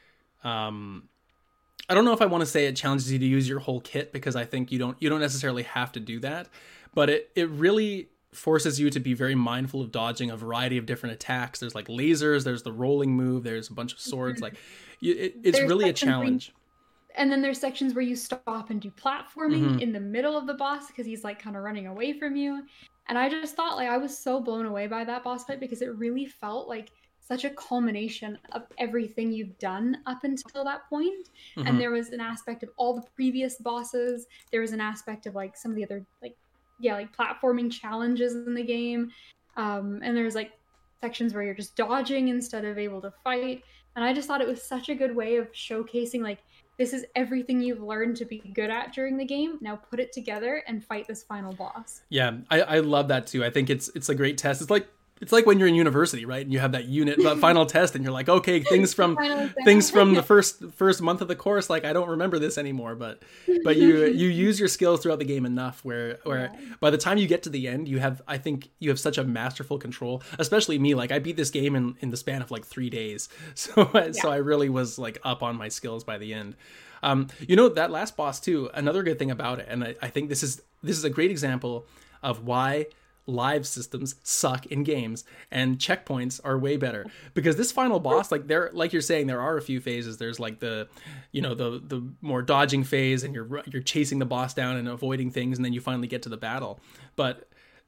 Um, I don't know if I want to say it challenges you to use your whole kit, because I think you don't you don't necessarily have to do that, but it, it really forces you to be very mindful of dodging a variety of different attacks. There's like lasers, there's the rolling move, there's a bunch of swords. Like you, it, it's there's really a challenge. You, and then there's sections where you stop and do platforming mm-hmm. in the middle of the boss, because he's like kind of running away from you. And I just thought like I was so blown away by that boss fight, because it really felt like such a culmination of everything you've done up until that point. Mm-hmm. And there was an aspect of all the previous bosses. There was an aspect of like some of the other like, yeah, like platforming challenges in the game. Um, and there's like sections where you're just dodging instead of able to fight. And I just thought it was such a good way of showcasing like, this is everything you've learned to be good at during the game. Now put it together and fight this final boss. Yeah, I, I love that too. I think it's it's a great test. It's like It's like when you're in university, right? And you have that unit, that final test, and you're like, okay, things from things from the first first month of the course, like I don't remember this anymore. But but you you use your skills throughout the game enough where where yeah. by the time you get to the end, you have I think you have such a masterful control. Especially me, like I beat this game in, in the span of like three days, so yeah. so I really was like up on my skills by the end. Um, you know, that last boss too. Another good thing about it, and I, I think this is this is a great example of why live systems suck in games and checkpoints are way better, because this final boss, like there, like you're saying, there are a few phases. There's like the, you know, the, the more dodging phase, and you're, you're chasing the boss down and avoiding things. And then you finally get to the battle. But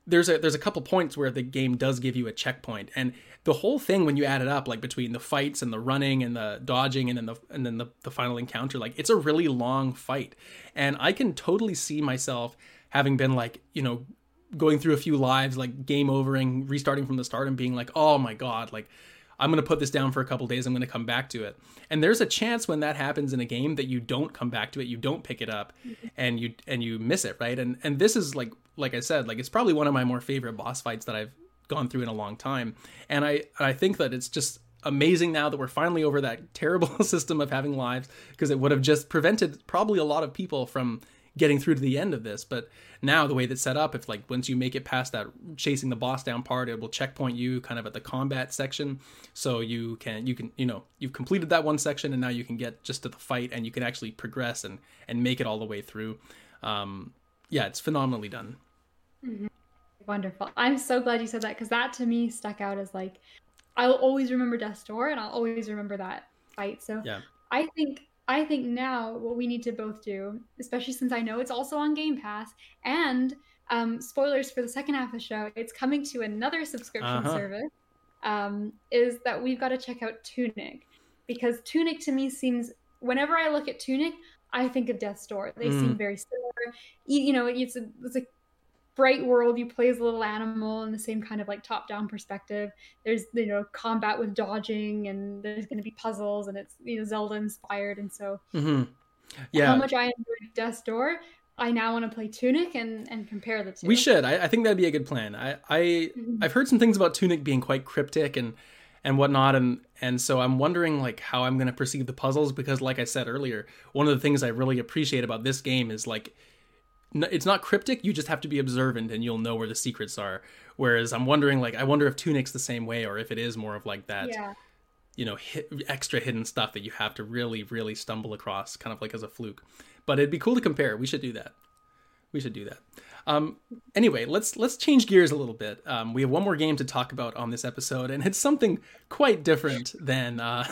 there's a there's a couple points where the game does give you a checkpoint, and the whole thing, when you add it up, like between the fights and the running and the dodging and then the and then the, the final encounter, like it's a really long fight. And I can totally see myself having been like, you know, going through a few lives, like game overing, restarting from the start and being like, oh my God, like I'm going to put this down for a couple days. I'm going to come back to it. And there's a chance when that happens in a game that you don't come back to it. You don't pick it up and you, and you miss it. Right. And, and this is like, like I said, like, it's probably one of my more favorite boss fights that I've gone through in a long time. And I, I think that it's just amazing now that we're finally over that terrible system of having lives, because it would have just prevented probably a lot of people from getting through to the end of this. But now the way that's set up, if like once you make it past that chasing the boss down part, it will checkpoint you kind of at the combat section. So you can, you can, you know, you've completed that one section and now you can get just to the fight and you can actually progress and, and make it all the way through. Um, yeah, it's phenomenally done. Mm-hmm. Wonderful. I'm so glad you said that, because that to me stuck out as like, I'll always remember Death's Door and I'll always remember that fight. So yeah. I think I think now what we need to both do, especially since I know it's also on Game Pass, and um, spoilers for the second half of the show, it's coming to another subscription uh-huh. service, um, is that we've got to check out Tunic. Because Tunic to me seems, whenever I look at Tunic, I think of Death's Door. They mm. seem very similar. You, you know, it's a, it's a bright world. You play as a little animal in the same kind of like top-down perspective. There's, you know, combat with dodging, and there's going to be puzzles, and it's, you know, Zelda inspired. And so mm-hmm. yeah, how much I enjoyed Death's Door, I now want to play Tunic and, and compare the two. We should. I, I think that'd be a good plan. I, I mm-hmm. I've heard some things about Tunic being quite cryptic and and whatnot, and and so I'm wondering like how I'm going to perceive the puzzles, because like I said earlier, one of the things I really appreciate about this game is like, it's not cryptic, you just have to be observant and you'll know where the secrets are. Whereas I'm wondering, like, I wonder if Tunic's the same way, or if it is more of like that, yeah. you know, hit, extra hidden stuff that you have to really, really stumble across, kind of like as a fluke. But it'd be cool to compare. We should do that. We should do that. Um, anyway, let's let's change gears a little bit. Um, we have one more game to talk about on this episode, and it's something quite different than uh,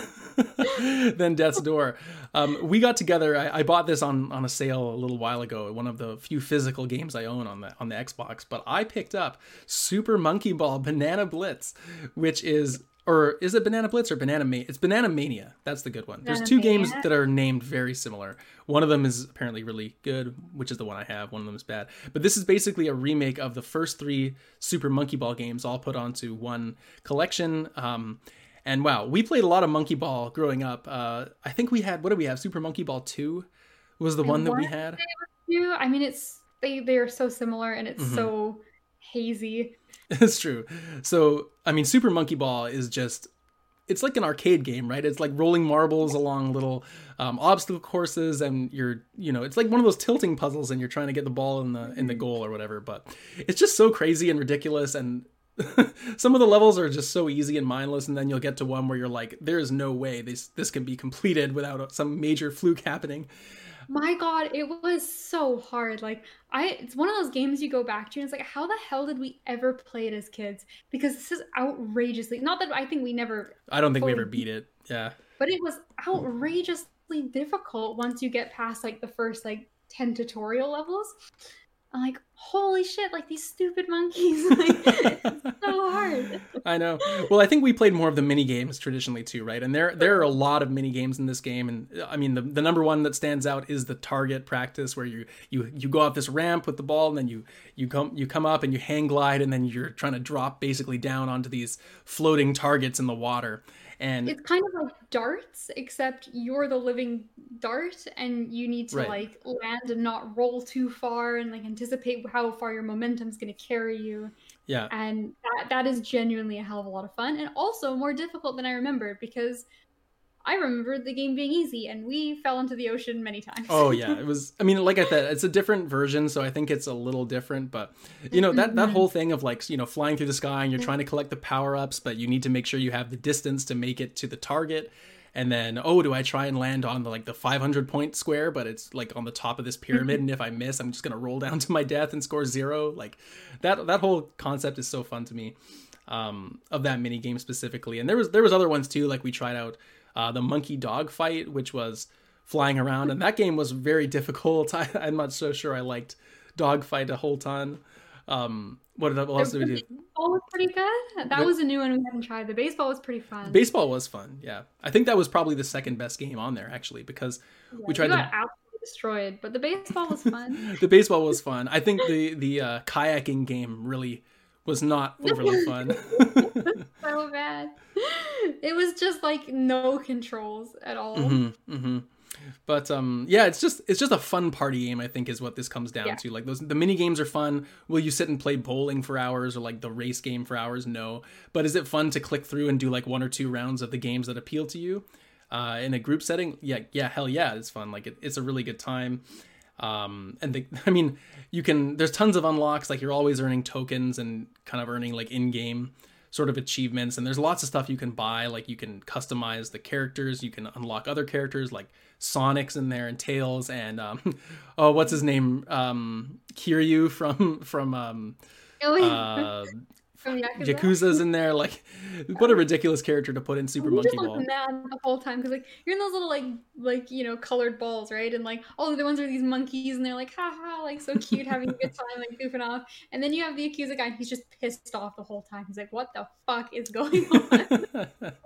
than Death's Door. Um, we got together. I, I bought this on, on a sale a little while ago. One of the few physical games I own on the on the Xbox. But I picked up Super Monkey Ball Banana Blitz, which is. Or is it Banana Blitz or Banana Mania? It's Banana Mania. That's the good one. There's two games that are named very similar. One of them is apparently really good, which is the one I have. One of them is bad. But this is basically a remake of the first three Super Monkey Ball games, all put onto one collection. Um, and wow, we played a lot of Monkey Ball growing up. Uh, I think we had, what did we have? Super Monkey Ball two was the I one that we had. Two. I mean, it's they they are so similar, and it's mm-hmm. so hazy. It's true. So, I mean, Super Monkey Ball is just, it's like an arcade game, right? It's like rolling marbles along little um, obstacle courses, and you're, you know, it's like one of those tilting puzzles, and you're trying to get the ball in the in the goal or whatever. But it's just so crazy and ridiculous, and some of the levels are just so easy and mindless, and then you'll get to one where you're like, there is no way this this can be completed without some major fluke happening. My God, it was so hard. Like, I, it's one of those games you go back to and it's like, how the hell did we ever play it as kids? Because this is outrageously, not that I think we never. I don't think we ever beat it. Yeah. But it was outrageously difficult once you get past like the first like ten tutorial levels. I'm like, holy shit, like these stupid monkeys. Like, it's so hard. I know. Well, I think we played more of the mini games traditionally too, right? And there there are a lot of mini games in this game. And I mean, the, the number one that stands out is the target practice, where you you you go off this ramp with the ball, and then you you come you come up and you hang glide, and then you're trying to drop basically down onto these floating targets in the water. And it's kind of like darts, except you're the living dart, and you need to right. like land and not roll too far, and like anticipate how far your momentum's going to carry you. Yeah. And that, that is genuinely a hell of a lot of fun, and also more difficult than I remembered, because I remember the game being easy, and we fell into the ocean many times. Oh yeah, it was, I mean, like I said, it's a different version, so I think it's a little different, but you know, that, that whole thing of like, you know, flying through the sky and you're trying to collect the power-ups, but you need to make sure you have the distance to make it to the target. And then, oh, do I try and land on the, like the five hundred point square, but it's like on the top of this pyramid, and if I miss, I'm just going to roll down to my death and score zero. Like that, that whole concept is so fun to me, um, of that mini game specifically. And there was, there was other ones too, like we tried out Uh, the monkey dog fight, which was flying around, and that game was very difficult. I, I'm not so sure I liked dog fight a whole ton. Um, what, what else The, did we the do? baseball was pretty good. That What, was a new one we hadn't tried. The baseball was pretty fun. baseball was fun. Yeah, I think that was probably the second best game on there actually because Yeah, we you tried got to. absolutely destroyed, but the baseball was fun. The baseball was fun. I think the the uh, kayaking game really was not overly fun. So bad. It was just like no controls at all. Mm-hmm, mm-hmm. But um, yeah, it's just it's just a fun party game. I think is what this comes down Yeah. to. Like those, the mini games are fun. Will you sit and play bowling for hours or like the race game for hours? No. But is it fun to click through and do like one or two rounds of the games that appeal to you uh, in a group setting? Yeah, yeah, hell yeah, it's fun. Like it, it's a really good time. Um, and the, I mean, you can. There's tons of unlocks. Like you're always earning tokens and kind of earning like in-game sort of achievements. And there's lots of stuff you can buy. Like you can customize the characters. You can unlock other characters like Sonic's in there and Tails and um, oh, what's his name? Um, Kiryu from from um, Oh, yeah. uh, From Yakuza. Yakuza's in there. Like, what a ridiculous character to put in Super You Monkey just look Ball. mad the whole time because like you're in those little like like you know colored balls, right? And like all the other ones are these monkeys, and they're like ha ha, like so cute, having a good time, like goofing off. And then you have the Yakuza guy, and he's just pissed off the whole time. He's like, "What the fuck is going on?"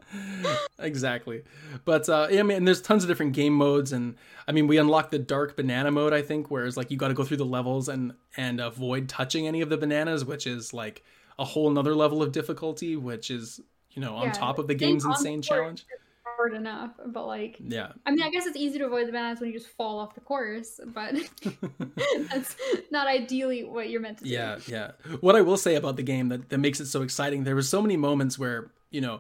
Exactly. But uh yeah, I mean, and there's tons of different game modes, and I mean, we unlocked the dark banana mode, I think, whereas like you got to go through the levels and and avoid touching any of the bananas, which is like a whole nother level of difficulty, which is, you know, on Yeah, top of the being game's on insane the court challenge. is hard enough, but like Yeah. I mean, I guess it's easy to avoid the bananas when you just fall off the course, but that's not ideally what you're meant to do. Yeah, yeah. What I will say about the game that, that makes it so exciting, there were so many moments where, you know,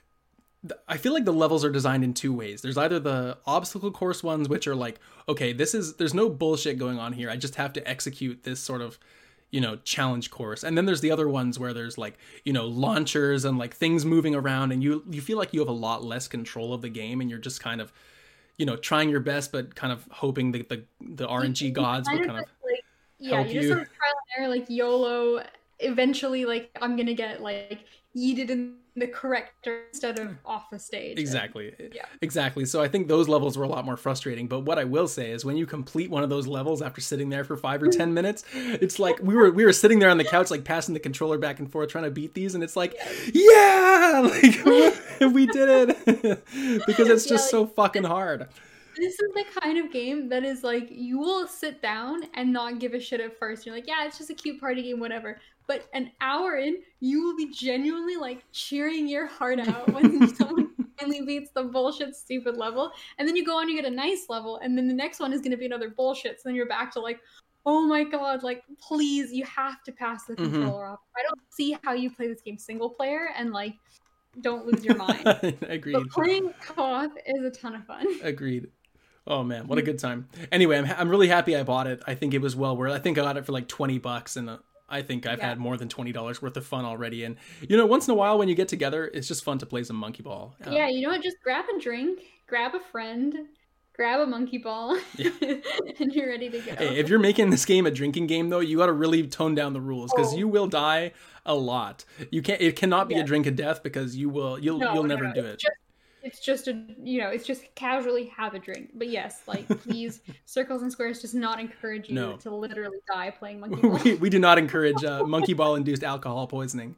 th- I feel like the levels are designed in two ways. There's either the obstacle course ones, which are like, okay, this is, there's no bullshit going on here. I just have to execute this sort of, you know, challenge course. And then there's the other ones where there's like, you know, launchers and like things moving around, and you you feel like you have a lot less control of the game, and you're just kind of, you know, trying your best, but kind of hoping that the the R N G You gods will kind kind of just, like, yeah, help you just you. sort of trial and error, like YOLO. Eventually, like I'm gonna get like yeeted in the correct instead of off the stage. Exactly. And, yeah. Exactly. So I think those levels were a lot more frustrating. But what I will say is when you complete one of those levels after sitting there for five or ten minutes, it's like we were we were sitting there on the couch, like passing the controller back and forth, trying to beat these, and it's like, yeah, like we did it. Because it's Yeah, just like, so fucking hard. this is the kind of game that is like you will sit down and not give a shit at first. You're like, yeah, it's just a cute party game, whatever. But an hour in, you will be genuinely like cheering your heart out when someone finally beats the bullshit stupid level. And then you go on, you get a nice level, and then the next one is going to be another bullshit. So then you're back to like, oh my god, like please, you have to pass the Mhm. controller off. I don't see how you play this game single player and like don't lose your mind. Agreed. But playing co-op is a ton of fun. Agreed. Oh man, what a good time. Anyway, I'm I'm really happy I bought it. I think it was well worth. I think I got it for like twenty bucks, and uh, I think I've Yeah. had more than twenty dollars worth of fun already. And you know, once in a while when you get together, it's just fun to play some monkey ball. Uh, Yeah, you know what? Just grab a drink, grab a friend, grab a monkey ball, Yeah. and you're ready to go. Hey, if you're making this game a drinking game though, you got to really tone down the rules because Oh. you will die a lot. You can't. It cannot be Yeah. a drink of death because you will. You'll No, you'll no, never no, do it's it. Just, it's just a, you know, it's just casually have a drink. But yes, like please, circles and squares does not encourage you No. to literally die playing monkey ball. we, we do not encourage uh, monkey ball induced alcohol poisoning.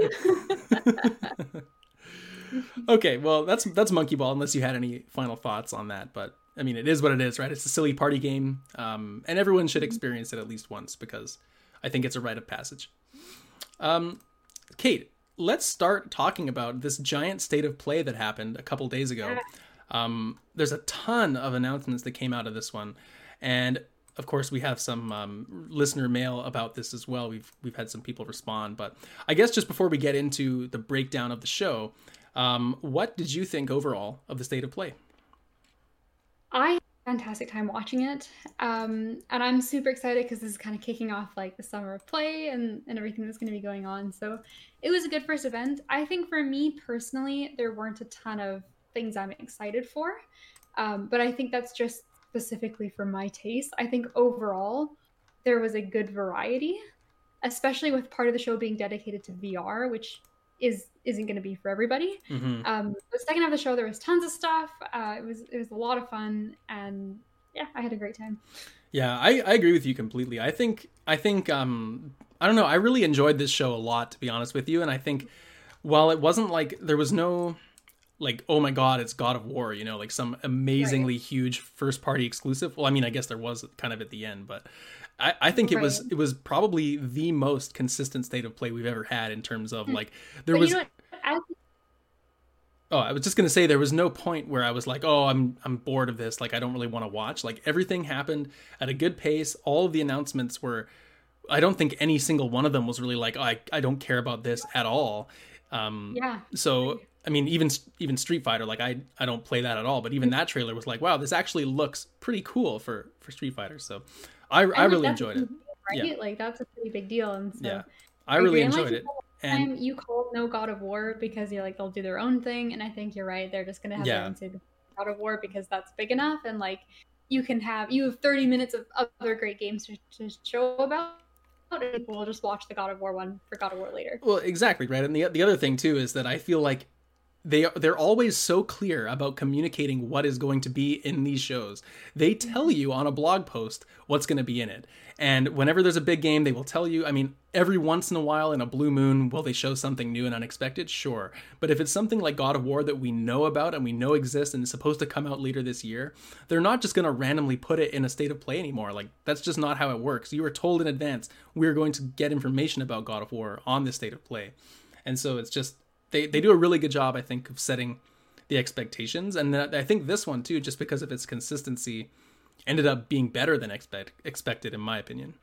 Okay, well that's that's monkey ball. Unless you had any final thoughts on that, but I mean it is what it is, right? It's a silly party game, um, and everyone should experience it at least once because I think it's a rite of passage. Um, Kate, let's start talking about this giant state of play that happened a couple days ago. Um, there's a ton of announcements that came out of this one, and of course we have some um, listener mail about this as well. We've we've had some people respond, but I guess just before we get into the breakdown of the show, um, what did you think overall of the state of play? I had a fantastic time watching it, um, and I'm super excited because this is kind of kicking off like the summer of play and, and everything that's going to be going on. So it was a good first event. I think for me personally, there weren't a ton of things I'm excited for, um, but I think that's just specifically for my taste. I think overall there was a good variety, especially with part of the show being dedicated to V R, which is isn't going to be for everybody. Mm-hmm. Um, the second half of the show, there was tons of stuff. Uh, it was it was a lot of fun, and yeah, I had a great time. Yeah, I, I agree with you completely. I think I think um I don't know. I really enjoyed this show a lot, to be honest with you. And I think while it wasn't like there was no like, oh my God, it's God of War, you know, like some amazingly right. huge first party exclusive. Well, I mean, I guess there was kind of at the end, but I, I think it right. was it was probably the most consistent state of play we've ever had in terms of like there but was. You know I... Oh, I was just gonna say there was no point where I was like, oh, I'm I'm bored of this. Like I don't really want to watch. Like everything happened at a good pace. All of the announcements were. I don't think any single one of them was really like, oh, I I don't care about this at all. Um, yeah. So. I mean, even even Street Fighter, like I, I don't play that at all, but even that trailer was like, wow, this actually looks pretty cool for, for Street Fighter. So I, I, I really enjoyed it. Deal, right? Yeah. Like that's a pretty big deal. And so yeah, I really enjoyed like, it. And you called no God of War because you're like, they'll do their own thing. And I think you're right. They're just going to have yeah. their own God of War because that's big enough. And like, you can have, you have thirty minutes of other great games to, to show about. People will just watch the God of War one for God of War later. Well, exactly. Right. And the, the other thing too, is that I feel like They they're always so clear about communicating what is going to be in these shows. They tell you on a blog post what's going to be in it. And whenever there's a big game, they will tell you. I mean, every once in a while in a blue moon, will they show something new and unexpected? Sure. But if it's something like God of War that we know about and we know exists and is supposed to come out later this year, they're not just going to randomly put it in a state of play anymore. Like, that's just not how it works. You were told in advance, we're going to get information about God of War on this state of play. And so it's just... They they do a really good job, I think, of setting the expectations. And I think this one, too, just because of its consistency, ended up being better than expect, expected, in my opinion.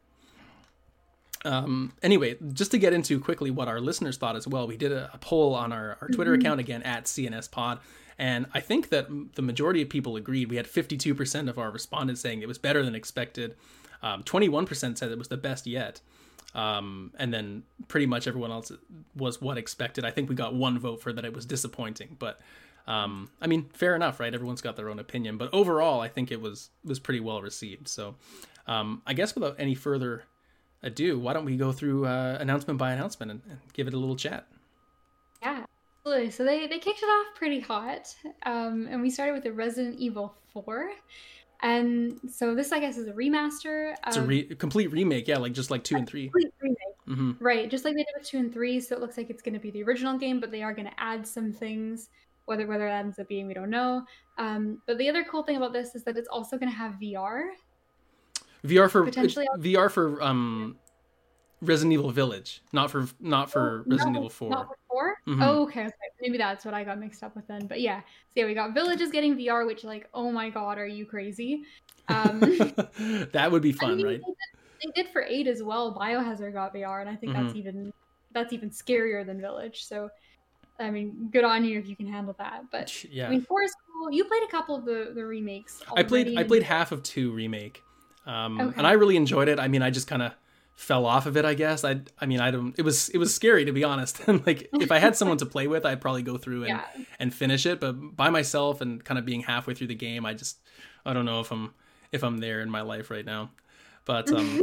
Um, anyway, just to get into quickly what our listeners thought as well, we did a, a poll on our, our Twitter mm-hmm. account, again, at C N S Pod. And I think that the majority of people agreed. We had fifty-two percent of our respondents saying it was better than expected. Um, twenty-one percent said it was the best yet. Um, and then pretty much everyone else was what expected. I think we got one vote for that it was disappointing, but um, I mean, fair enough, right? Everyone's got their own opinion, but overall, I think it was was pretty well received. So um, I guess without any further ado, why don't we go through uh, announcement by announcement and, and give it a little chat? Yeah, absolutely. So they, they kicked it off pretty hot, um, and we started with the Resident Evil four. And so this, I guess, is a remaster. It's a re- complete remake, yeah, like just like two and three. Complete remake, mm-hmm. Right? Just like they did with two and three. So it looks like it's going to be the original game, but they are going to add some things. Whether whether that ends up being, we don't know. Um, but the other cool thing about this is that it's also going to have V R. V R for potentially V R for um, Resident Evil Village, not for not for oh, Resident no, Evil four. Not for four? Mm-hmm. Oh, okay, okay. Maybe that's what I got mixed up with then. But yeah, so yeah, we got Villages getting V R, which like, oh my god, are you crazy? Um, that would be fun, I mean, right? They did, they did for eight as well. Biohazard got V R, and I think mm-hmm. that's even that's even scarier than Village. So, I mean, good on you if you can handle that. But yeah, I mean, four is cool. You played a couple of the, the remakes. I played I played half of two remake, um, okay. and I really enjoyed it. I mean, I just kind of fell off of it, I guess. I I mean, I don't. It was it was scary, to be honest. And like, if I had someone to play with, I'd probably go through and yeah. and finish it. But by myself and kind of being halfway through the game, I just I don't know if I'm if I'm there in my life right now. But um,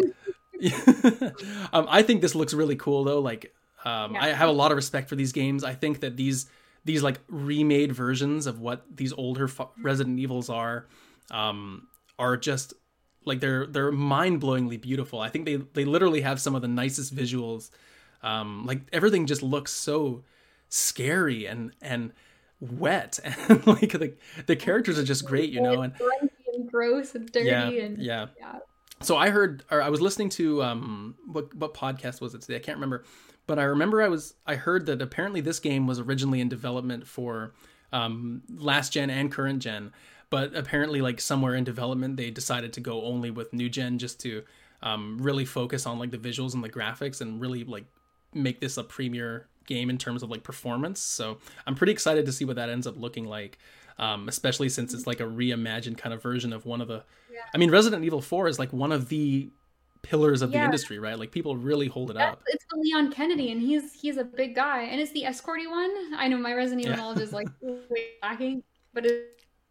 um I think this looks really cool though. Like, um, yeah. I have a lot of respect for these games. I think that these these like remade versions of what these older Resident Evils are, um, are just. Like they're they're mind-blowingly beautiful. I think they they literally have some of the nicest visuals. Um, like everything just looks so scary and and wet, and like the the characters are just great, you know. And, and gross and dirty. Yeah, and yeah. yeah. So I heard, or I was listening to um, what what podcast was it today? I can't remember, but I remember I was I heard that apparently this game was originally in development for um, last gen and current gen. But apparently, like somewhere in development, they decided to go only with new gen just to um, really focus on like the visuals and the graphics and really like make this a premier game in terms of like performance. So I'm pretty excited to see what that ends up looking like, um, especially since it's like a reimagined kind of version of one of the. Yeah. I mean, Resident Evil four is like one of the pillars of yeah. the industry, right? Like people really hold it yeah, up. It's the Leon Kennedy, and he's he's a big guy, and it's the escorty one. I know my Resident Evil yeah. knowledge is like way lacking, but it's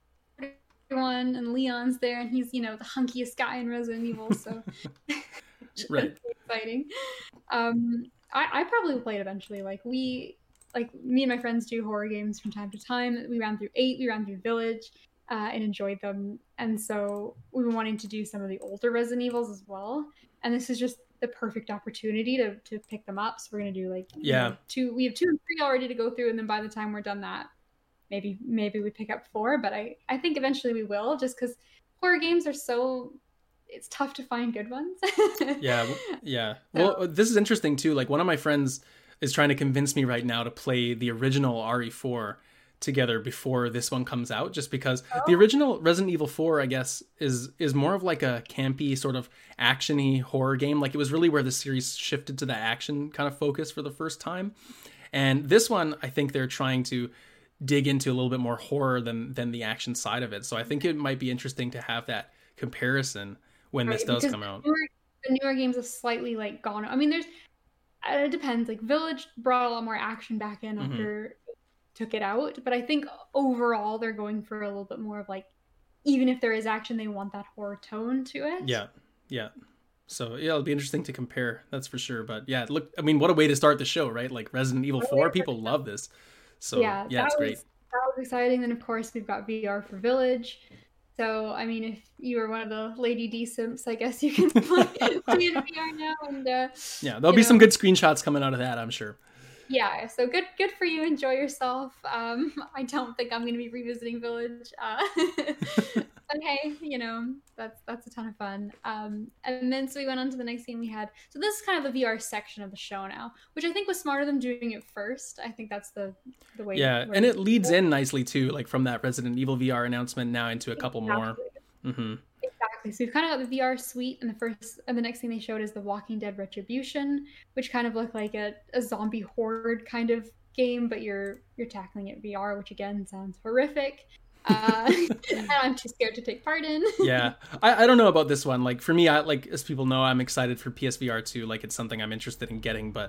one and Leon's there, and he's, you know, the hunkiest guy in Resident Evil, so right. exciting. Um, I, I probably will play it eventually. Like we, like me and my friends do horror games from time to time. We ran through eight, we ran through Village, uh, and enjoyed them. And so we've been wanting to do some of the older Resident Evils as well. And this is just the perfect opportunity to to pick them up. So we're gonna do like yeah, know, two. We have two and three already to go through, and then by the time we're done that, maybe maybe we pick up four. But I I think eventually we will, just because horror games are so. It's tough to find good ones. yeah, yeah. So, well, this is interesting too. Like one of my friends is trying to convince me right now to play the original R E four together before this one comes out, just because oh. the original Resident Evil four, I guess, is is more of like a campy sort of actiony horror game. Like it was really where the series shifted to the action kind of focus for the first time. And this one, I think they're trying to dig into a little bit more horror than than the action side of it. So I think it might be interesting to have that comparison when right, this does come out. The newer, the newer games have slightly like gone. I mean, there's it depends. Like Village brought a lot more action back in after mm-hmm. took it out, but I think overall they're going for a little bit more of like, even if there is action, they want that horror tone to it. Yeah, yeah. So yeah, it'll be interesting to compare. That's for sure. But yeah, look, I mean, what a way to start the show, right? Like Resident Evil four, people love this. So yeah, yeah it's was, great. That was exciting. Then of course we've got V R for Village. So, I mean, if you were one of the Lady D simps, I guess you can play, play in V R now. And, uh, yeah, there'll be know. some good screenshots coming out of that, I'm sure. Yeah, so good good for you. Enjoy yourself. Um, I don't think I'm going to be revisiting Village. Uh, but hey, you know, that's that's a ton of fun. Um, and then so we went on to the next game we had. So this is kind of the V R section of the show now, which I think was smarter than doing it first. I think that's the, the way. Yeah, and it leads in nicely too, like from that Resident Evil V R announcement now into a couple exactly. more. Mm-hmm. Exactly. So we've kind of got the V R suite, and the first and the next thing they showed is the Walking Dead Retribution, which kind of looked like a, a zombie horde kind of game, but you're you're tackling it V R, which again sounds horrific. uh, and I'm too scared to take part in. yeah, I, I don't know about this one. Like for me, I like as people know, I'm excited for P S V R two. Like it's something I'm interested in getting, but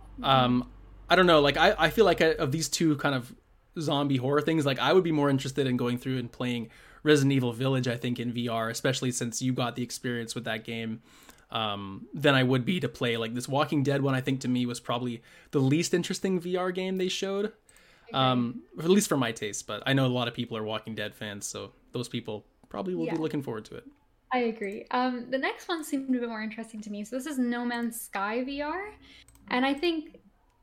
um, I don't know. Like I, I feel like I, of these two kind of zombie horror things, like I would be more interested in going through and playing Resident Evil Village, I think, in V R, especially since you got the experience with that game, um, than I would be to play like this Walking Dead one. I think to me was probably the least interesting V R game they showed. Um, at least for my taste, but I know a lot of people are Walking Dead fans, so those people probably will yeah. be looking forward to it. I agree. Um, the next one seemed a bit more interesting to me. So this is No Man's Sky V R, and I think,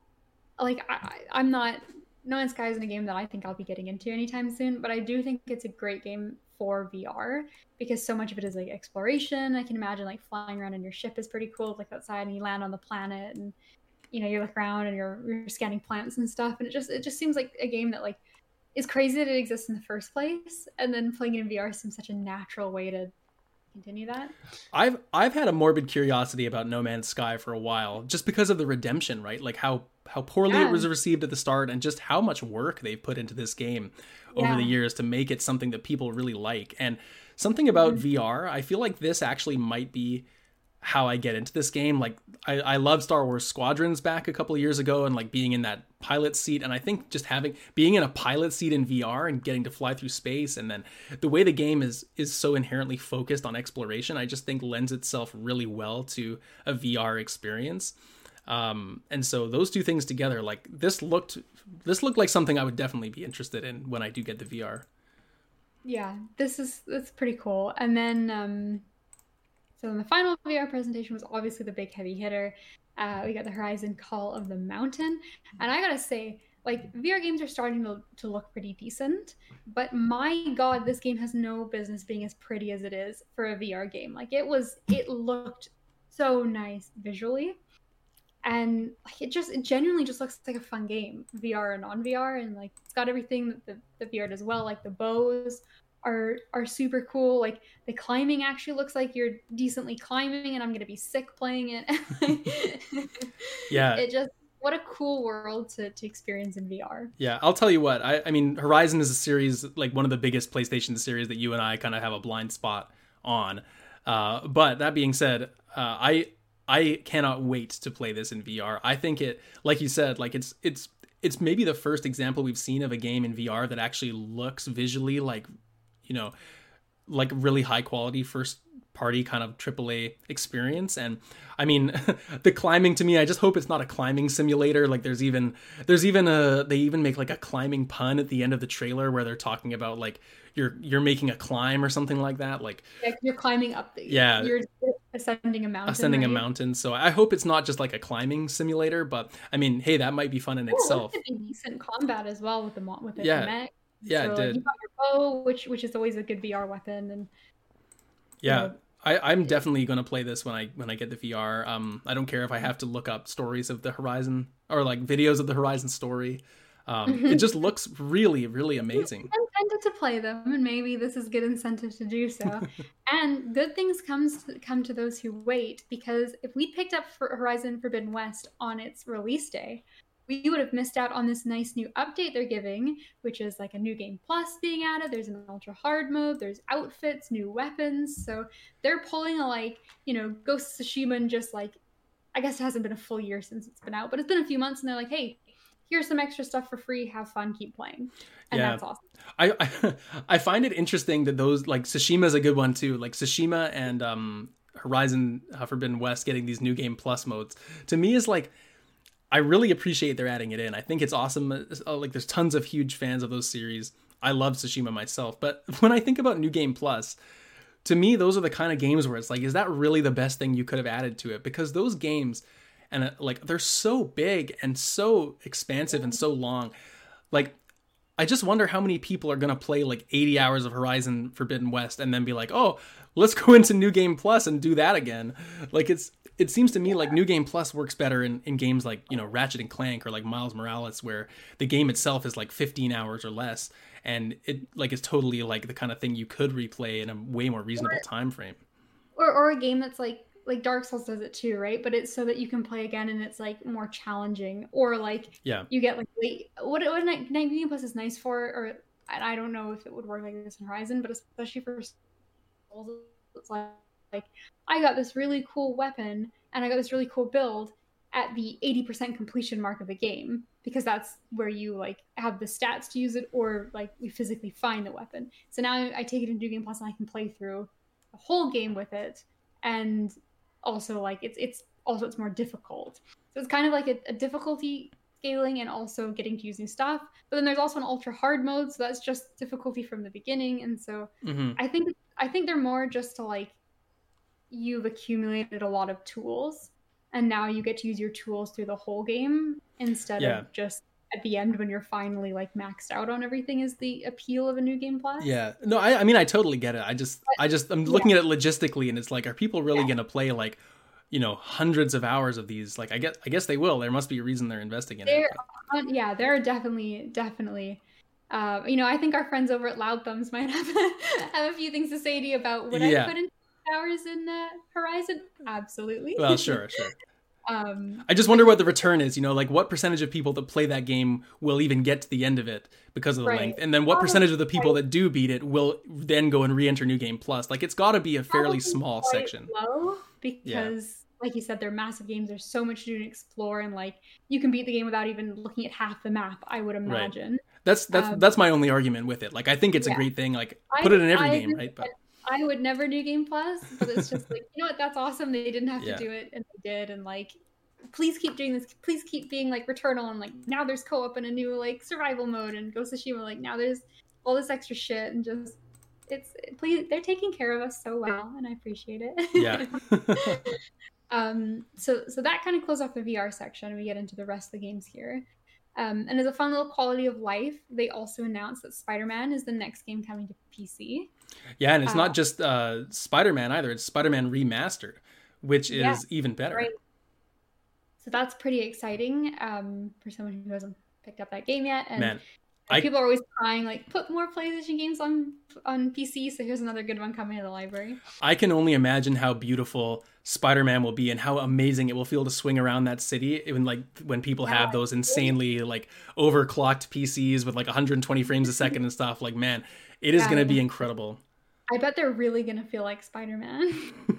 like, I, I'm not No Man's Sky isn't a game that I think I'll be getting into anytime soon, but I do think it's a great game for V R because so much of it is like exploration. I can imagine like flying around in your ship is pretty cool, like outside, and you land on the planet and. You know, you look around and you're, you're scanning plants and stuff, and it just it just seems like a game that like is crazy that it exists in the first place, and then playing it in V R seems such a natural way to continue that. I've I've had a morbid curiosity about No Man's Sky for a while, just because of the redemption, right? Like how how poorly yeah. it was received at the start, and just how much work they've put into this game over yeah. the years to make it something that people really like. And something about mm-hmm. V R, I feel like this actually might be how I get into this game. Like I, I love Star Wars Squadrons back a couple of years ago, and like being in that pilot seat, and I think just having being in a pilot seat in V R and getting to fly through space, and then the way the game is is so inherently focused on exploration, I just think lends itself really well to a V R experience. Um, and so those two things together, like this looked this looked like something I would definitely be interested in when I do get the V R. Yeah, this is that's pretty cool. And then um So then the final V R presentation was obviously the big heavy hitter. Uh, we got the Horizon Call of the Mountain. And I gotta say, like, V R games are starting to, to look pretty decent. But my god, this game has no business being as pretty as it is for a V R game. Like, it was, it looked so nice visually. And like, it just, it genuinely just looks like a fun game, V R and non-V R. And like, it's got everything that the, the V R does well, like the bows are are super cool. Like the climbing actually looks like you're decently climbing, and I'm gonna be sick playing it. Yeah, it just what a cool world to, to experience in V R. Yeah, I'll tell you what, I, I mean Horizon is a series, like one of the biggest PlayStation series that you and I kind of have a blind spot on, uh but that being said, uh I I cannot wait to play this in V R. I think it, like you said, like it's it's it's maybe the first example we've seen of a game in V R that actually looks visually like, you know, like really high quality first party kind of triple A experience. And I mean, the climbing to me, I just hope it's not a climbing simulator. Like there's even there's even a they even make like a climbing pun at the end of the trailer where they're talking about like you're you're making a climb or something like that. Like yeah, you're climbing up the yeah you're ascending a mountain. Ascending right? a mountain. So I hope it's not just like a climbing simulator, but I mean, hey, that might be fun in Oh, itself. it could be decent combat as well with the mo- with the Yeah. mech. Yeah, so it like, did. you got your bow, which which is always a good V R weapon, and Yeah. you know, I, I'm definitely going to play this when I when I get the V R. Um, I don't care if I have to look up stories of the Horizon or like videos of the Horizon story. Um, it just looks really, really amazing. I'm tempted to play them, and maybe this is good incentive to do so. And good things comes to, come to those who wait, because if we picked up for Horizon Forbidden West on its release day, we would have missed out on this nice new update they're giving, which is like a new game plus being added. There's an ultra hard mode, there's outfits, new weapons. So they're pulling a like, you know, Ghost of Tsushima, and just like, I guess it hasn't been a full year since it's been out, but it's been a few months, and they're like, hey, here's some extra stuff for free, have fun, keep playing. And Yeah. that's awesome. I, I I find it interesting that those like Tsushima is a good one too. Like Tsushima and um, Horizon uh, Forbidden West getting these new game plus modes to me is like I really appreciate they're adding it in. I think it's awesome. Uh, Like there's tons of huge fans of those series. I love Tsushima myself, but when I think about new game plus, to me those are the kind of games where it's like, is that really the best thing you could have added to it? Because those games and uh, like they're so big and so expansive and so long. Like I just wonder how many people are going to play like eighty hours of Horizon Forbidden West and then be like, oh, let's go into New Game Plus and do that again. Like it's, it seems to me like New Game Plus works better in, in games like, you know, Ratchet and Clank or like Miles Morales, where the game itself is like fifteen hours or less. And it like is totally like the kind of thing you could replay in a way more reasonable Or, time frame. or, or a game that's like, like Dark Souls does it too, right? But it's so that you can play again and it's like more challenging, or like Yeah. you get like late. What what Night Night Game Plus is nice for, or and I don't know if it would work like this in Horizon, but especially for Souls, it's like like I got this really cool weapon and I got this really cool build at the eighty percent completion mark of the game, because that's where you like have the stats to use it, or like we physically find the weapon. So now I take it into New Game Plus and I can play through the whole game with it. And also like it's it's also it's more difficult, so it's kind of like a, a difficulty scaling and also getting to use new stuff. But then there's also an ultra hard mode, so that's just difficulty from the beginning. And so Mm-hmm. I think I think they're more just to like, you've accumulated a lot of tools and now you get to use your tools through the whole game instead Yeah. of just at the end when you're finally like maxed out on everything, is the appeal of a New Game Plus. Yeah. No, I, I mean, I totally get it. I just, I just, I'm looking at it logistically, and it's like, are people really Yeah. going to play like, you know, hundreds of hours of these? Like, I guess, I guess they will. There must be a reason they're investing in There, it. uh, yeah, there are definitely, definitely. Uh, you know, I think our friends over at Loud Thumbs might have have a few things to say to you about would Yeah. I put in hours in uh, Horizon? Absolutely. Well, sure, sure. um, I just wonder what the return is, you know, like what percentage of people that play that game will even get to the end of it because of the Right. length. And then what Probably percentage of the people quite- that do beat it will then go and re-enter New Game Plus? Like, it's got to be a fairly probably small quite section. low, because, like you said, they're massive games. There's so much to do and explore, and like you can beat the game without even looking at half the map, I would imagine. That's that's Um, that's my only argument with it. Like, I think it's a yeah. great thing. Like, I- put it in every I game, agree right? But I would never do Game Plus, but it's just like, you know what, that's awesome. They didn't have Yeah. to do it, and they did, and like, please keep doing this. Please keep being like Returnal, and like now there's co-op and a new like survival mode, and Ghost of Tsushima. Like now there's all this extra shit, and just it's please they're taking care of us so well, and I appreciate it. yeah. um. So so that kind of closed off the V R section. We get into the rest of the games here. Um, and as a fun little quality of life, they also announced that Spider-Man is the next game coming to P C. Yeah, and it's Uh, not just uh, Spider-Man either. It's Spider-Man Remastered, which is Yeah, even better. Right. So that's pretty exciting um, for someone who hasn't picked up that game yet. And Man, and I- people are always crying, like, put more PlayStation games on on P C. So here's another good one coming to the library. I can only imagine how beautiful Spider-Man will be and how amazing it will feel to swing around that city, even like when people Yeah, have those insanely like overclocked P Cs with like one hundred twenty frames a second and stuff. Like, man, it is Yeah, going to be yeah. incredible. I bet they're really gonna feel like Spider-Man.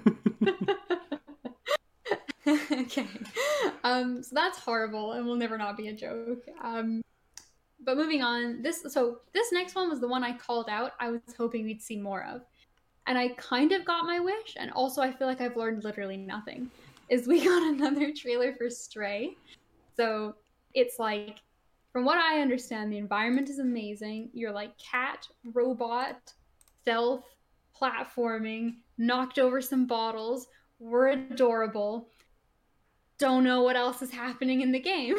Okay. Um, so that's horrible and will never not be a joke. Um, but moving on, this so this next one was the one I called out. I was hoping we'd see more of. and I kind of got my wish. And also, I feel like I've learned literally nothing. Is we got another trailer for Stray. So it's like, from what I understand, the environment is amazing. You're like cat, robot, stealth, platforming, knocked over some bottles. We're adorable. Don't know what else is happening in the game.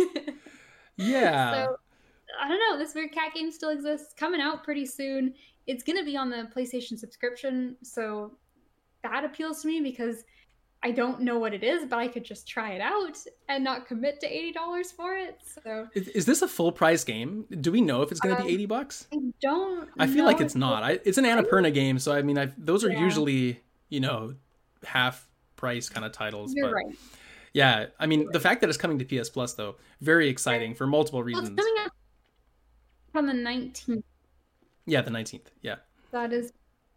Yeah. So I don't know. This weird cat game still exists. Coming out pretty soon. It's going to be on the PlayStation subscription. So that appeals to me because I don't know what it is, but I could just try it out and not commit to eighty dollars for it. So Is, is this a full price game? Do we know if it's going to um, be eighty bucks? I don't I feel know like it's if not. I, it's an Annapurna game, so I mean, I've, those are Yeah. usually, you know, half price kind of titles. You're but right. yeah, I mean, the fact that it's coming to P S Plus though, very exciting for multiple Well, reasons. it's coming out on the nineteenth. Yeah, the nineteenth. Yeah. That is,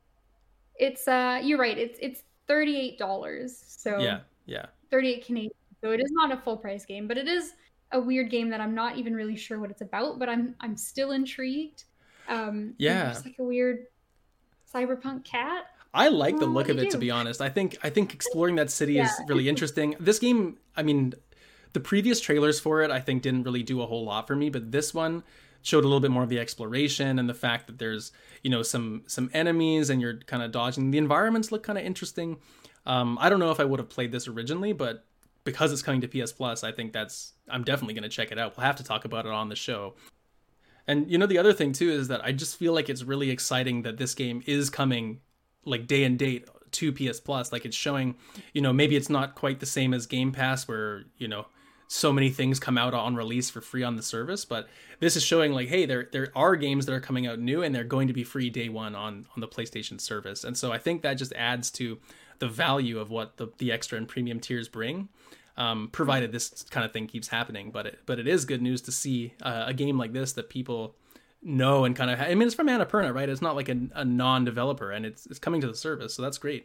it's uh, you're right. It's it's thirty-eight dollars. So Yeah. Yeah. thirty-eight Canadian. So it is not a full price game, but it is a weird game that I'm not even really sure what it's about. But I'm I'm still intrigued. Um, Yeah. It's like a weird cyberpunk cat. I like the Oh, look what of do it, you to do? be honest. I think I think exploring that city is Yeah. really interesting. This game, I mean, the previous trailers for it, I think, didn't really do a whole lot for me, but this one showed a little bit more of the exploration and the fact that there's, you know, some some enemies and you're kind of dodging. The environments look kind of interesting. Um, I don't know if I would have played this originally, but because it's coming to P S Plus, I think that's I'm definitely going to check it out. We'll have to talk about it on the show. And you know, the other thing too is that I just feel like it's really exciting that this game is coming like day and date to P S Plus. Like it's showing, you know, maybe it's not quite the same as Game Pass where, you know, so many things come out on release for free on the service, but this is showing like, hey, there there are games that are coming out new and they're going to be free day one on on the PlayStation service. And so I think that just adds to the value of what the, the extra and premium tiers bring, um, provided this kind of thing keeps happening. But it, but it is good news to see uh, a game like this that people know and kind of, ha- I mean, it's from Annapurna, right? It's not like a, a non-developer, and it's it's coming to the service, so that's great.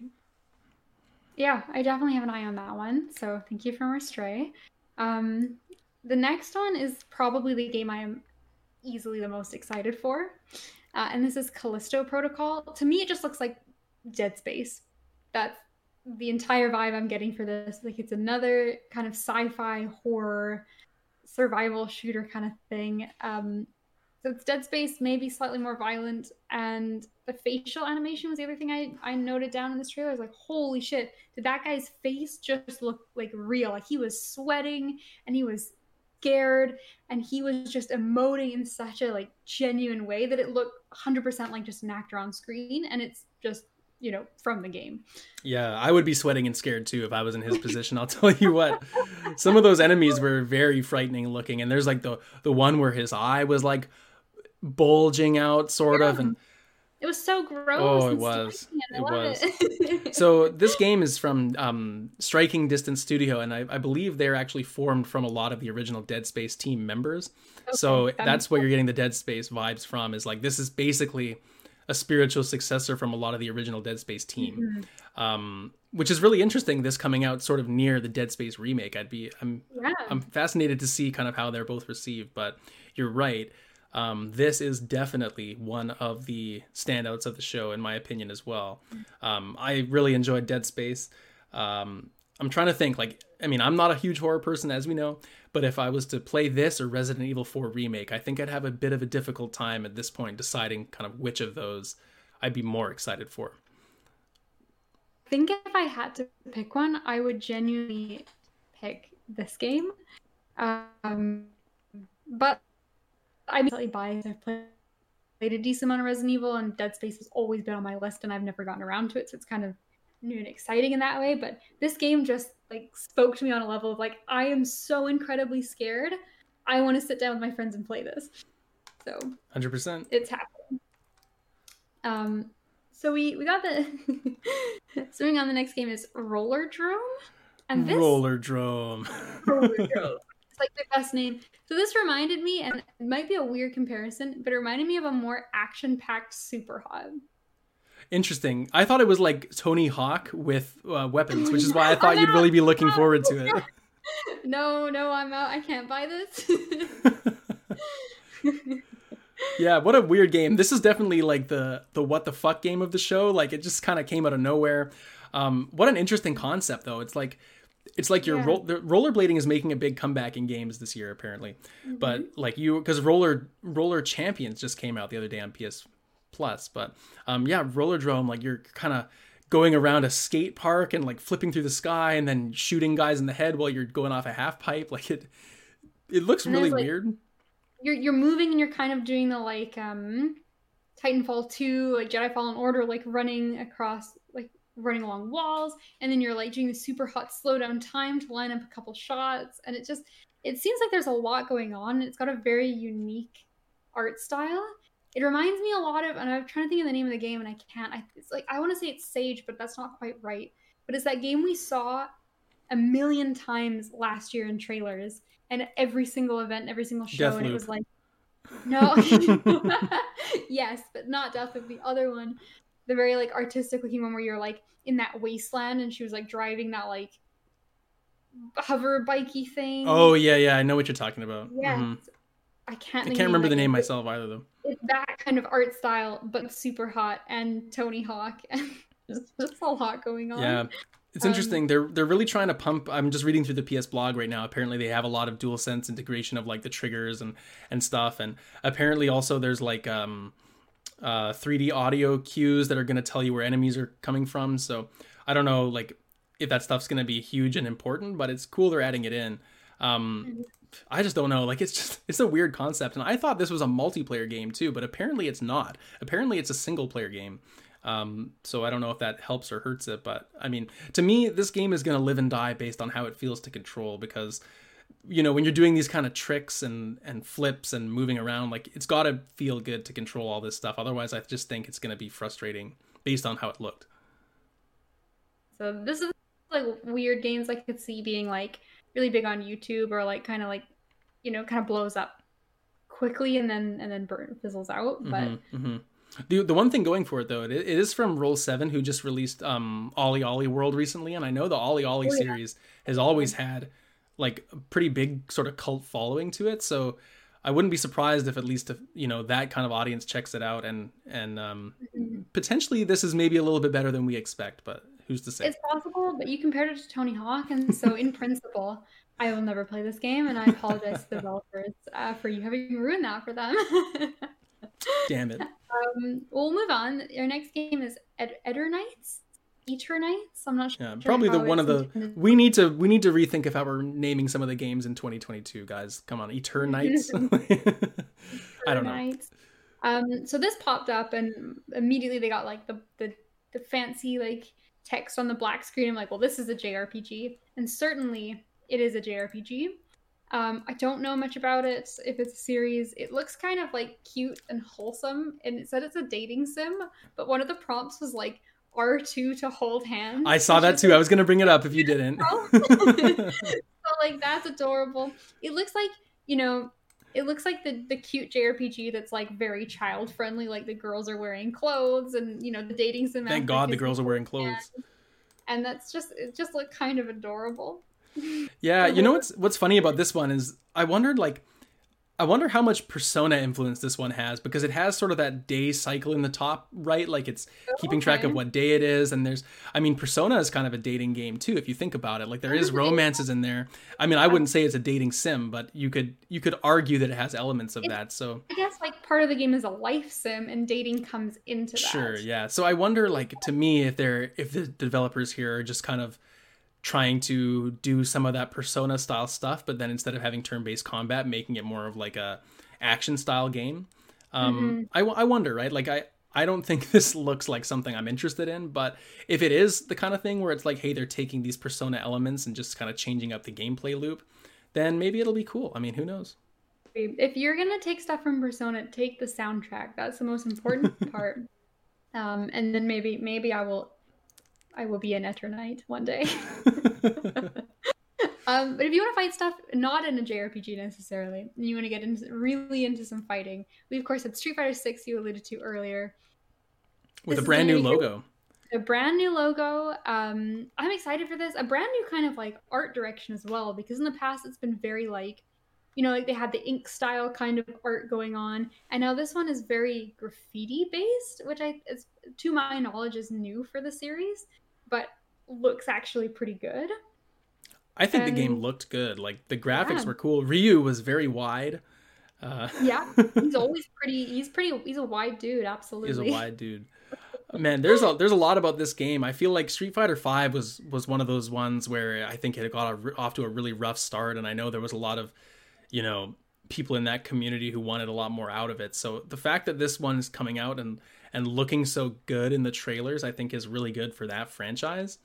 Yeah, I definitely have an eye on that one. So thank you for Stray. Um, the next one is probably the game I am easily the most excited for. Uh, and this is Callisto Protocol. To me, it just looks like Dead Space. That's the entire vibe I'm getting for this. Like it's another kind of sci-fi horror survival shooter kind of thing. Um, so it's Dead Space, maybe slightly more violent, and the facial animation was the other thing I, I noted down in this trailer. I was like, holy shit, did that guy's face just look like real? Like he was sweating and he was scared and he was just emoting in such a like genuine way that it looked one hundred percent like just an actor on screen, and it's just, you know, from the game. Yeah, I would be sweating and scared too if I was in his position. I'll tell you what, some of those enemies were very frightening looking, and there's like the the one where his eye was like bulging out sort Yeah. of, and It was so gross. oh, it and was. slimy, and I It love was. it. So this game is from um, Striking Distance Studio, and I, I believe they're actually formed from a lot of the original Dead Space team members. So Okay, that that's makes what you're getting the Dead Space vibes from. Is like this is basically a spiritual successor from a lot of the original Dead Space team, Mhm. um, which is really interesting. This coming out sort of near the Dead Space remake. I'd be I'm Yeah. I'm fascinated to see kind of how they're both received. But you're right. Um, this is definitely one of the standouts of the show, in my opinion, as well. Um, I really enjoyed Dead Space. Um, I'm trying to think, like, I mean, I'm not a huge horror person, as we know, but if I was to play this or Resident Evil four Remake, I think I'd have a bit of a difficult time at this point deciding kind of which of those I'd be more excited for. I think if I had to pick one, I would genuinely pick this game. Um, but I'm slightly biased. I've played, played a decent amount of Resident Evil, and Dead Space has always been on my list, and I've never gotten around to it, so it's kind of new and exciting in that way. But this game just like spoke to me on a level of like, I am so incredibly scared. I want to sit down with my friends and play this. So one hundred percent. it's happening. Um, so we we got the so moving on. The next game is Roller Drome, and this Roller Drome. Roller Drome. It's like the best name. So this reminded me, and it might be a weird comparison, but it reminded me of a more action-packed Super Hot. Interesting. I thought it was like Tony Hawk with uh, weapons, which is why I I'm thought you'd out. really be looking forward to it. No, no, I'm out. I can't buy this. Yeah, what a weird game. This is definitely like the the what the fuck game of the show. Like it just kind of came out of nowhere. Um, what an interesting concept though. It's like it's like your Yeah. ro- the rollerblading is making a big comeback in games this year apparently. Mm-hmm. But like you cuz roller roller champions just came out the other day on P S Plus, but um yeah, Rollerdrome, like you're kind of going around a skate park and like flipping through the sky and then shooting guys in the head while you're going off a half pipe. Like it it looks And really there's, like, weird. You're you're moving and you're kind of doing the like um Titanfall two, like Jedi Fallen Order, like running across, like running along walls, and then you're like doing the super hot slow down time to line up a couple shots, and it just it seems like there's a lot going on. It's got a very unique art style. It reminds me a lot of, and I'm trying to think of the name of the game, and I can't. I, it's like I want to say it's Sage, but that's not quite right. But it's that game we saw a million times last year in trailers, and every single event, every single show, Deathloop. and it was like, no, yes, but not Deathloop. The other one, the very like artistic looking one where you're like in that wasteland, and she was like driving that like hover bikey thing. Oh yeah, yeah, I know what you're talking about. Yes. Mhm. I can't. I think can't of remember the that name game, but myself either though. It's that kind of art style, but super hot, and Tony Hawk, and there's just a lot going on. Yeah. It's Um, interesting. They're they're really trying to pump. I'm just reading through the P S blog right now. Apparently, they have a lot of DualSense integration of like the triggers and and stuff. And apparently, also there's like um, uh, three D audio cues that are going to tell you where enemies are coming from. So I don't know like if that stuff's going to be huge and important, but it's cool they're adding it in. Um, I just don't know. Like it's just it's a weird concept, and I thought this was a multiplayer game too, but apparently it's not. Apparently, it's a single player game. Um, so I don't know if that helps or hurts it, but I mean, to me, this game is going to live and die based on how it feels to control, because, you know, when you're doing these kind of tricks and, and flips and moving around, like it's got to feel good to control all this stuff. Otherwise, I just think it's going to be frustrating based on how it looked. So this is like weird games I could see being like really big on YouTube, or like kind of like, you know, kind of blows up quickly and then and then burn fizzles out. But Mm-hmm, mm-hmm. The the one thing going for it though, it, it is from Roll seven, who just released um Ollie Ollie World recently, and I know the Ollie Ollie Oh, yeah. series has always had like a pretty big sort of cult following to it. So I wouldn't be surprised if at least if, you know, that kind of audience checks it out, and and um Mhm. potentially this is maybe a little bit better than we expect, but who's to say? it's possible, but you compared it to Tony Hawk, and so in principle, I will never play this game, and I apologize to the developers uh, for you having ruined that for them. Damn it. um, we'll move on. Our next game is Ed- Eternights. Eternights. I'm not sure. Yeah, probably the how one of it's the intended. we need to we need to rethink of how we're naming some of the games in twenty twenty-two, guys. Come on, Eternights. I don't know. Eternights. Um, so this popped up, and immediately they got like the the, the fancy like text on the black screen. I'm like, well, this is a J R P G, and certainly it is a J R P G. Um, I don't know much about it. If it's a series, it looks kind of like cute and wholesome, and it said it's a dating sim. But one of the prompts was like R two to hold hands. I saw which that is, too. I was gonna bring it up if you didn't. so like that's adorable. It looks like, you know, it looks like the the cute J R P G that's like very child friendly. Like the girls are wearing clothes, and you know the dating sim. Thank aspect God the is girls are wearing holding clothes. hands. And that's just it. Just looked kind of adorable. Yeah, you know what's what's funny about this one is I wondered like I wonder how much Persona influence this one has, because it has sort of that day cycle in the top right, like it's keeping track of Okay. what day it is, and there's I mean Persona is kind of a dating game too if you think about it. Like there is romances in there. I mean I wouldn't say it's a dating sim, but you could you could argue that it has elements of that. So I guess like part of the game is a life sim, and dating comes into that. sure, yeah. So I wonder like to me if they're if the developers here are just kind of trying to do some of that Persona style stuff, but then instead of having turn-based combat, making it more of like a action style game. Um, I, I wonder, right? Like I, I don't think this looks like something I'm interested in, but if it is the kind of thing where it's like, hey, they're taking these Persona elements and just kind of changing up the gameplay loop, then maybe it'll be cool. I mean, who knows? If you're gonna take stuff from Persona, take the soundtrack. That's the most important part. Um, and then maybe maybe I will I will be an Eternite one day. um, but if you want to fight stuff not in a J R P G necessarily, and you want to get into really into some fighting, we of course had Street Fighter six you alluded to earlier. With This a is brand new gonna be logo. A brand new logo. Um, I'm excited for this. A brand new kind of like art direction as well, because in the past it's been very like you know, like they had the ink style kind of art going on. And now this one is very graffiti based, which I, is, to my knowledge, is new for the series, but looks actually pretty good. I think and, the game looked good. Like the graphics yeah. were cool. Ryu was very wide. Uh, yeah, he's always pretty. He's pretty. He's a wide dude. Absolutely, he's a wide dude. Man, there's a there's a lot about this game. I feel like Street Fighter five was was one of those ones where I think it got a, off to a really rough start, and I know there was a lot of, you know, people in that community who wanted a lot more out of it. So the fact that this one's coming out and and looking so good in the trailers, I think is really good for that franchise.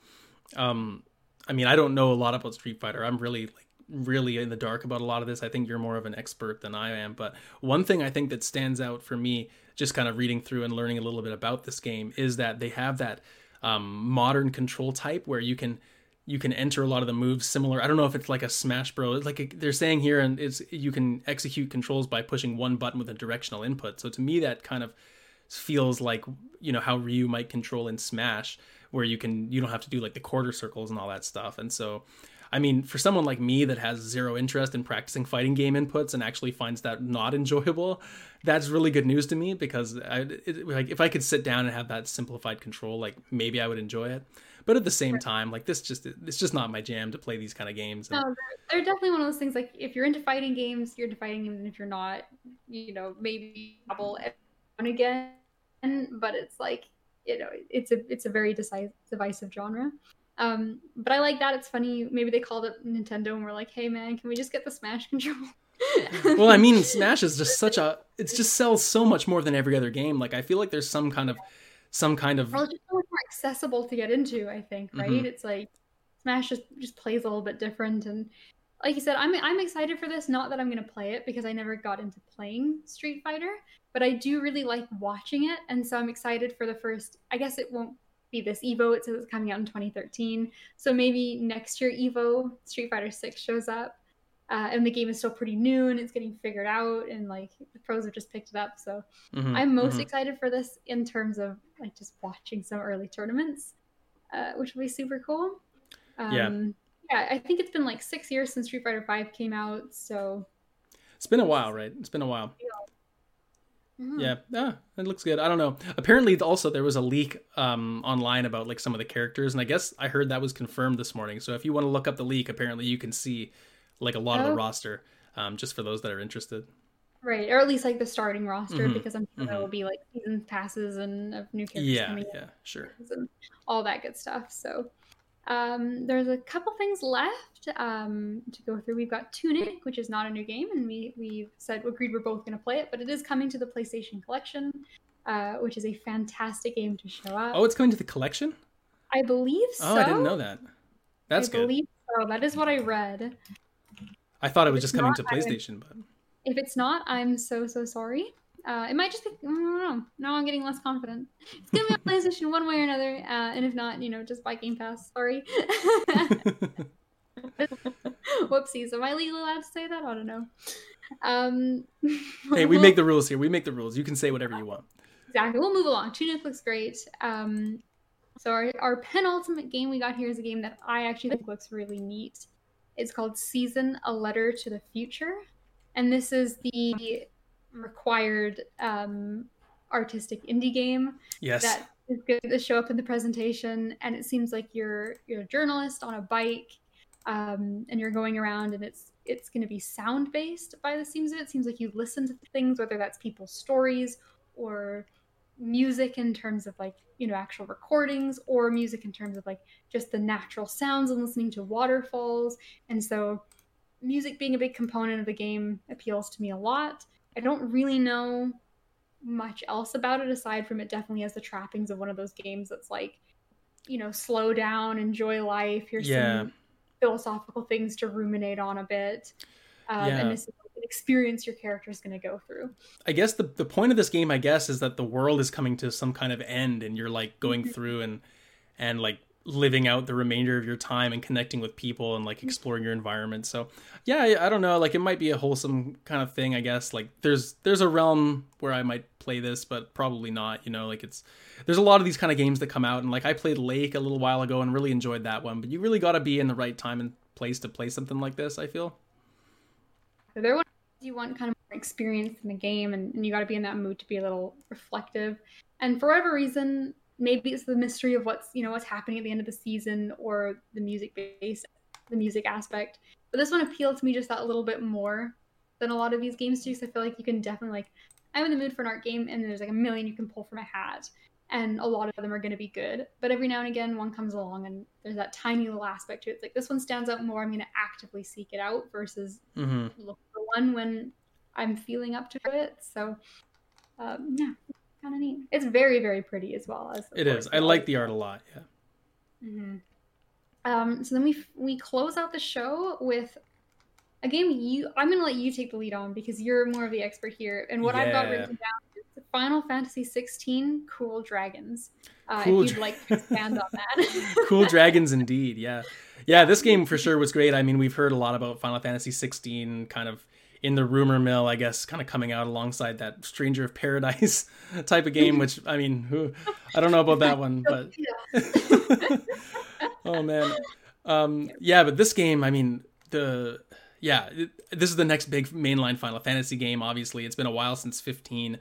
Um, I mean, I don't know a lot about Street Fighter. I'm really like really in the dark about a lot of this. I think you're more of an expert than I am. But one thing I think that stands out for me, just kind of reading through and learning a little bit about this game, is that they have that um, modern control type where you can you can enter a lot of the moves similar. I don't know if it's like a Smash Bros. Like a, they're saying here, and it's you can execute controls by pushing one button with a directional input. So to me, that kind of feels like, you know, how Ryu might control in Smash, where you can you don't have to do like the quarter circles and all that stuff. And so, I mean, for someone like me that has zero interest in practicing fighting game inputs and actually finds that not enjoyable, that's really good news to me, because I, it, like if I could sit down and have that simplified control, like maybe I would enjoy it. But at the same time, like this just it's just not my jam to play these kind of games. And... No, they're, they're definitely one of those things. Like if you're into fighting games, you're into fighting games, and if you're not, you know, maybe double and again. But it's like, you know, it's a it's a very decisive, divisive genre. Um, but I like that. It's funny. Maybe they called it Nintendo and we're like, hey man, can we just get the Smash control? Well, I mean, Smash is just such a, it just sells so much more than every other game. Like, I feel like there's some kind of, some kind of. Well, it's just so much more accessible to get into, I think, right? Mm-hmm. It's like, Smash just, just plays a little bit different. And like you said, I'm, I'm excited for this. Not that I'm going to play it, because I never got into playing Street Fighter, but I do really like watching it. And so I'm excited for the first, I guess it won't be this Evo. It says it's coming out in twenty thirteen. So maybe next year Evo, Street Fighter six shows up. Uh, and the game is still pretty new and it's getting figured out, and like the pros have just picked it up. So mm-hmm, I'm most mm-hmm. excited for this in terms of like just watching some early tournaments, uh, which will be super cool. Um, yeah. Yeah, I think it's been like six years since Street Fighter five came out. So it's been a while, right? It's been a while. Yeah. Mm-hmm. Yeah, yeah, it looks good. I don't know. Apparently, also there was a leak um, online about like some of the characters, and I guess I heard that was confirmed this morning. So if you want to look up the leak, apparently you can see like a lot oh. of the roster, um, just for those that are interested. Right, or at least like the starting roster, mm-hmm. because I'm sure mm-hmm. there will be like season passes and of new characters yeah, coming yeah, in, sure, and all that good stuff. So um, there's a couple things left um, to go through. We've got Tunic, which is not a new game, and we we said agreed we're both going to play it, but it is coming to the PlayStation Collection, uh, which is a fantastic game to show up. Oh, it's coming to the collection? I believe so. Oh, I didn't know that. That's I good. I believe so. That is what I read. I thought it was just coming to PlayStation, but if it's not, I'm so so sorry. Uh, it might just be. I don't know. Now I'm getting less confident. It's gonna be on PlayStation one way or another, uh, and if not, you know, just buy Game Pass. Sorry. Whoopsies. Am I legally allowed to say that? I don't know. Um, hey, we make the rules here. We make the rules. You can say whatever you want. Exactly. We'll move along. Tunic looks great. Um, so our our penultimate game we got here is a game that I actually think looks really neat. It's called Season: A Letter to the Future. And this is the required um, artistic indie game yes. that is good to show up in the presentation. And it seems like you're you're a journalist on a bike, um, and you're going around, and it's it's going to be sound-based by the seams of it. It seems like you listen to things, whether that's people's stories or music in terms of like, you know, actual recordings, or music in terms of like just the natural sounds and listening to waterfalls. And so music being a big component of the game appeals to me a lot. I don't really know much else about it aside from it definitely has the trappings of one of those games that's like, you know, slow down, enjoy life. Here's yeah. some philosophical things to ruminate on a bit. Um, yeah. And this is an experience your character is going to go through. I guess the the point of this game, I guess, is that the world is coming to some kind of end, and you're like going mm-hmm. through and and like living out the remainder of your time and connecting with people and like exploring your environment. So yeah, I, I don't know, like it might be a wholesome kind of thing, I guess. Like there's there's a realm where I might play this, but probably not, you know, like it's there's a lot of these kind of games that come out, and like I played Lake a little while ago and really enjoyed that one, but you really got to be in the right time and place to play something like this, I feel. They're one you want kind of more experience in the game, and, and you got to be in that mood to be a little reflective. And for whatever reason, maybe it's the mystery of what's you know what's happening at the end of the season or the music base, the music aspect. But this one appealed to me just that little bit more than a lot of these games do. Because I feel like you can definitely like I'm in the mood for an art game, and there's like a million you can pull from a hat, and a lot of them are going to be good. But every now and again, one comes along, and there's that tiny little aspect to it. It's like this one stands out more. I'm going to actively seek it out versus mm-hmm. look for one when I'm feeling up to it. So, um, yeah, kind of neat. It's very, very pretty as well. As it is. I like the art a lot. Yeah. Mm-hmm. Um, so then we we close out the show with a game you. I'm going to let you take the lead on because you're more of the expert here. And what yeah. I've got written down is Final Fantasy sixteen Cool Dragons. Uh, cool if you'd dra- like to expand on that. Cool Dragons, indeed. Yeah, yeah. This game for sure was great. I mean, we've heard a lot about Final Fantasy sixteen, kind of in the rumor mill, I guess, kind of coming out alongside that Stranger of Paradise type of game, which, I mean, who, I don't know about that one, but oh man. Um, yeah, but this game, I mean, the, yeah, it, this is the next big mainline Final Fantasy game. Obviously it's been a while since fifteen.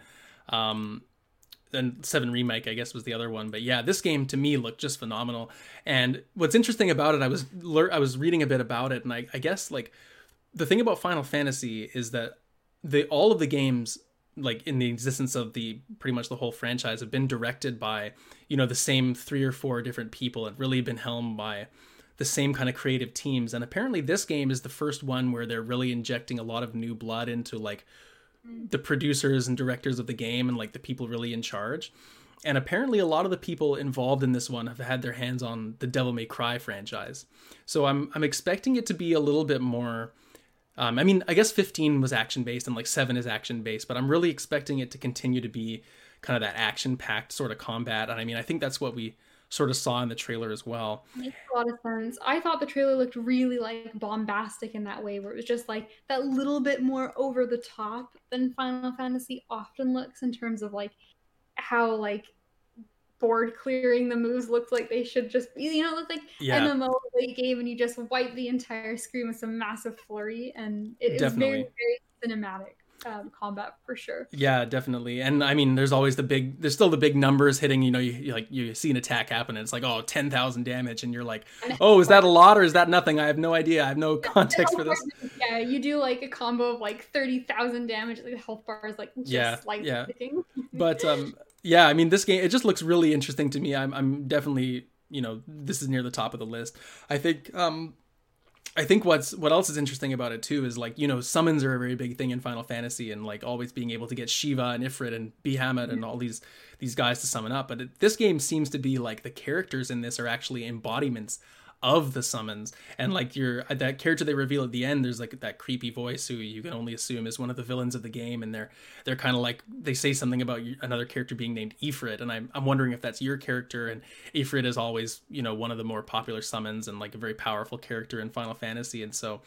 Um, and seven Remake, I guess, was the other one. But yeah, this game to me looked just phenomenal. And what's interesting about it, I was, I was reading a bit about it, and I, I guess like, the thing about Final Fantasy is that the all of the games, like in the existence of the pretty much the whole franchise, have been directed by, you know, the same three or four different people and really been helmed by the same kind of creative teams. And apparently this game is the first one where they're really injecting a lot of new blood into like the producers and directors of the game and like the people really in charge. And apparently a lot of the people involved in this one have had their hands on the Devil May Cry franchise. So I'm I'm expecting it to be a little bit more. Um, I mean, I guess fifteen was action-based and like seven is action-based, but I'm really expecting it to continue to be kind of that action-packed sort of combat. And I mean, I think that's what we sort of saw in the trailer as well. Makes a lot of sense. I thought the trailer looked really like bombastic in that way, where it was just like that little bit more over the top than Final Fantasy often looks in terms of like how like board clearing the moves looked like they should just be, you know, it looked like yeah. M M O late game and you just wipe the entire screen with some massive flurry, and it is very, very cinematic um, combat for sure. Yeah, definitely. And I mean, there's always the big, there's still the big numbers hitting, you know, you, you like you see an attack happen and it's like, oh, ten thousand damage. And you're like, oh, is that a lot or is that nothing? I have no idea. I have no context for this. Yeah, you do like a combo of like thirty thousand damage. Like the health bar is like just yeah, slightly yeah. ticking. But, um, yeah, I mean, this game, it just looks really interesting to me. I'm, I'm definitely, you know, this is near the top of the list. I think, um, I think what's, what else is interesting about it too is like, you know, summons are a very big thing in Final Fantasy, and like always being able to get Shiva and Ifrit and Bahamut mm-hmm. and all these, these guys to summon up. But it, this game seems to be like the characters in this are actually embodiments of the summons, and like your that character they reveal at the end, there's like that creepy voice who you can only assume is one of the villains of the game, and they're they're kind of like they say something about another character being named Ifrit, and I'm I'm wondering if that's your character. And Ifrit is always, you know, one of the more popular summons and like a very powerful character in Final Fantasy, and so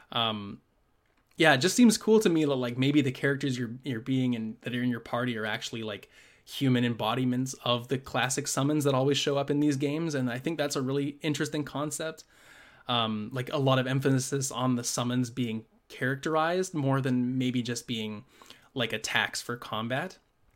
um yeah, it just seems cool to me that like maybe the characters you're you're being and that are in your party are actually like human embodiments of the classic summons that always show up in these games. And I think that's a really interesting concept. Um, like a lot of emphasis on the summons being characterized more than maybe just being like attacks for combat.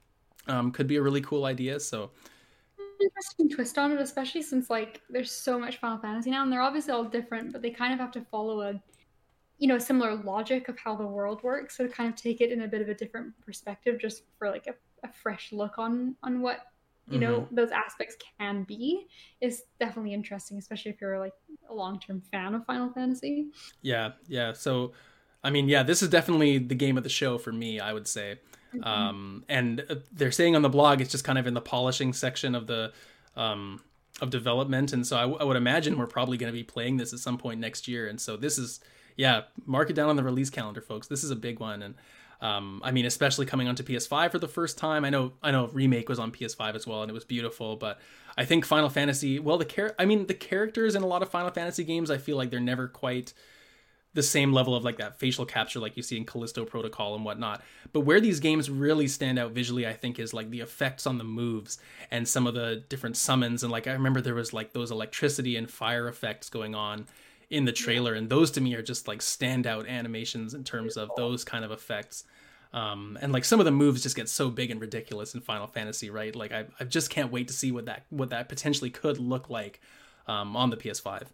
Um, could be a really cool idea. So interesting twist on it, especially since like there's so much Final Fantasy now, and they're obviously all different, but they kind of have to follow a you know similar logic of how the world works. So to kind of take it in a bit of a different perspective, just for like a a fresh look on on what you know mm-hmm. those aspects can be, is definitely interesting, especially if you're like a long-term fan of Final Fantasy. Yeah, yeah. So, I mean, yeah, this is definitely the game of the show for me, I would say. Mm-hmm. Um, and they're saying on the blog it's just kind of in the polishing section of the um, of development, and so I, w- I would imagine we're probably going to be playing this at some point next year. And so this is, yeah, mark it down on the release calendar, folks. This is a big one, and. Um, I mean, especially coming onto P S five for the first time. I know, I know, Remake was on P S five as well, and it was beautiful. But I think Final Fantasy, well, the char- I mean, the characters in a lot of Final Fantasy games, I feel like they're never quite the same level of like that facial capture like you see in Callisto Protocol and whatnot. But where these games really stand out visually, I think, is like the effects on the moves and some of the different summons. And like I remember there was like those electricity and fire effects going on in the trailer, and those to me are just like standout animations in terms of those kind of effects. Um, and like some of the moves just get so big and ridiculous in Final Fantasy, right? Like I, I just can't wait to see what that what that potentially could look like um, on the P S five.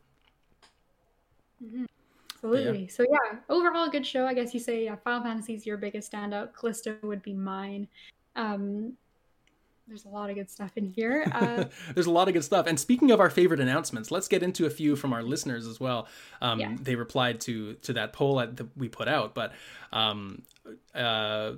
Mm-hmm. Absolutely. Yeah. So yeah, overall good show. I guess you say yeah, Final Fantasy is your biggest standout. Callisto would be mine. Um, there's a lot of good stuff in here. Uh, there's a lot of good stuff. And speaking of our favorite announcements, let's get into a few from our listeners as well. Um, yeah. They replied to to that poll that we put out, but um, uh,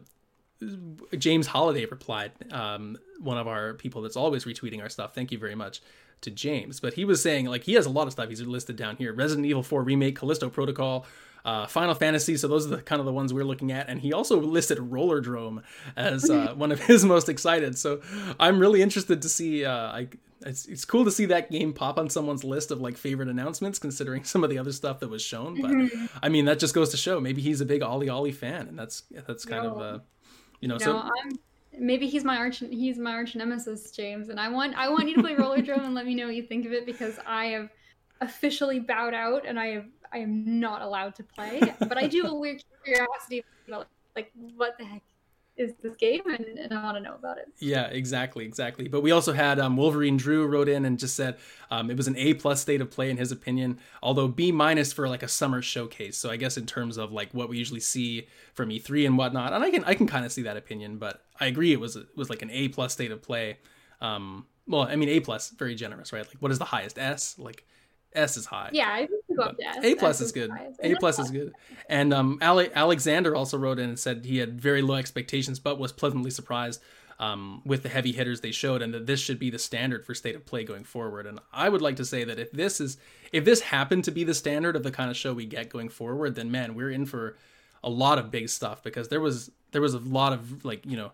James Holiday replied, um, one of our people that's always retweeting our stuff. Thank you very much to James. But he was saying, like, he has a lot of stuff he's listed down here: Resident Evil four Remake, Callisto Protocol, uh, Final Fantasy. So those are the kind of the ones we're looking at. And he also listed Rollerdrome as uh, one of his most excited. So I'm really interested to see. Uh, I, it's, it's cool to see that game pop on someone's list of like favorite announcements, considering some of the other stuff that was shown. But mm-hmm. I mean, that just goes to show maybe he's a big Ollie Ollie fan, and that's that's kind no. of uh, you know. No, so I'm. Maybe he's my arch he's my arch nemesis, James, and I want I want you to play Rollerdrome and let me know what you think of it, because I have officially bowed out and I have I am not allowed to play. But I do have a weird curiosity about like what the heck is this game, and, and I want to know about it. Yeah, exactly, exactly. But we also had um, Wolverine Drew wrote in and just said um, it was an A plus state of play in his opinion, although B minus for like a summer showcase. So I guess in terms of like what we usually see from E three and whatnot, and I can I can kind of see that opinion, but I agree it was it was like an A plus state of play. Um, well, I mean A plus, very generous, right? Like what is the highest? S? Like S is high. Yeah, I think we go up to S. A plus is good. A plus is good. And um, Ale- Alexander also wrote in and said he had very low expectations, but was pleasantly surprised um, with the heavy hitters they showed, and that this should be the standard for state of play going forward. And I would like to say that if this is if this happened to be the standard of the kind of show we get going forward, then man, we're in for a lot of big stuff, because there was there was a lot of like you know.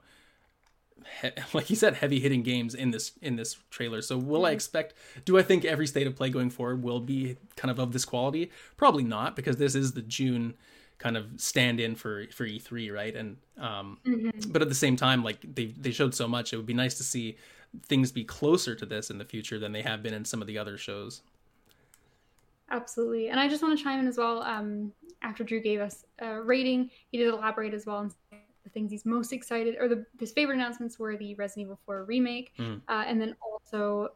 He, like you said, heavy hitting games in this in this trailer. So will I expect, do I think every state of play going forward will be kind of of this quality? Probably not, because this is the June kind of stand in for for E three, right? And um mm-hmm. but at the same time, like they they showed so much, it would be nice to see things be closer to this in the future than they have been in some of the other shows. Absolutely. And I just want to chime in as well. Um after Drew gave us a rating, he did elaborate as well and the things he's most excited, or the his favorite announcements were the Resident Evil four remake, mm. uh, and then also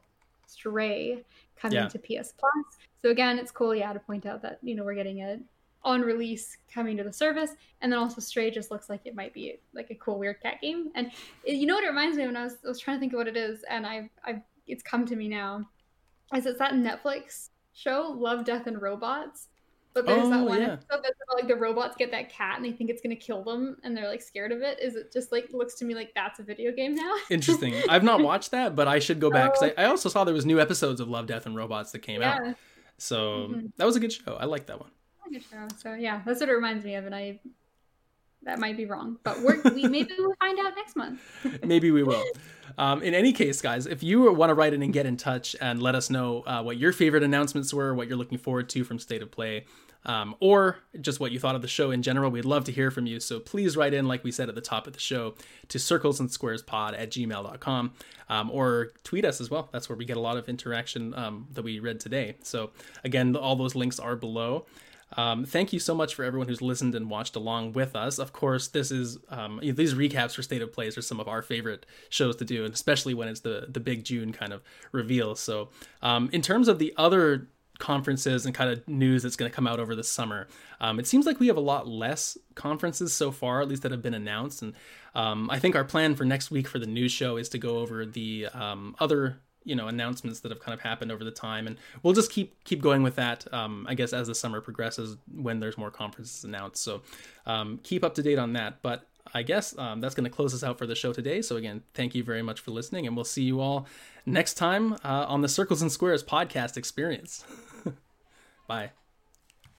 Stray coming yeah. to P S Plus. So again, it's cool, yeah, to point out that you know we're getting a on release coming to the service, and then also Stray just looks like it might be like a cool weird cat game. And it, you know what it reminds me of? When I was I was trying to think of what it is, and I I it's come to me now. Is it's that Netflix show Love, Death, and Robots. But there's oh, that one yeah. episode that's about, like the robots get that cat and they think it's gonna kill them and they're like scared of it. Is it just like looks to me like that's a video game now? Interesting. I've not watched that, but I should go back because I, I also saw there was new episodes of Love, Death, and Robots that came yeah. out. So mm-hmm. that was a good show. I liked that one. Good show. So yeah, that's what it reminds me of, and I that might be wrong, but we're, we maybe we'll find out next month. Maybe we will. Um, in any case, guys, if you want to write in and get in touch and let us know uh, what your favorite announcements were, what you're looking forward to from State of Play, um, or just what you thought of the show in general, we'd love to hear from you. So please write in, like we said at the top of the show, to circles and squares pod at gmail dot com, um, or tweet us as well. That's where we get a lot of interaction um, that we read today. So again, all those links are below. Um, thank you so much for everyone who's listened and watched along with us. Of course, this is um, these recaps for State of Plays are some of our favorite shows to do, and especially when it's the the big June kind of reveal. So um, in terms of the other conferences and kind of news that's going to come out over the summer, um, it seems like we have a lot less conferences so far, at least that have been announced. And um, I think our plan for next week for the news show is to go over the um, other you know, announcements that have kind of happened over the time. And we'll just keep, keep going with that, um, I guess, as the summer progresses when there's more conferences announced. So um, keep up to date on that. But I guess um, that's going to close us out for the show today. So again, thank you very much for listening, and we'll see you all next time uh, on the Circles and Squares podcast experience. Bye.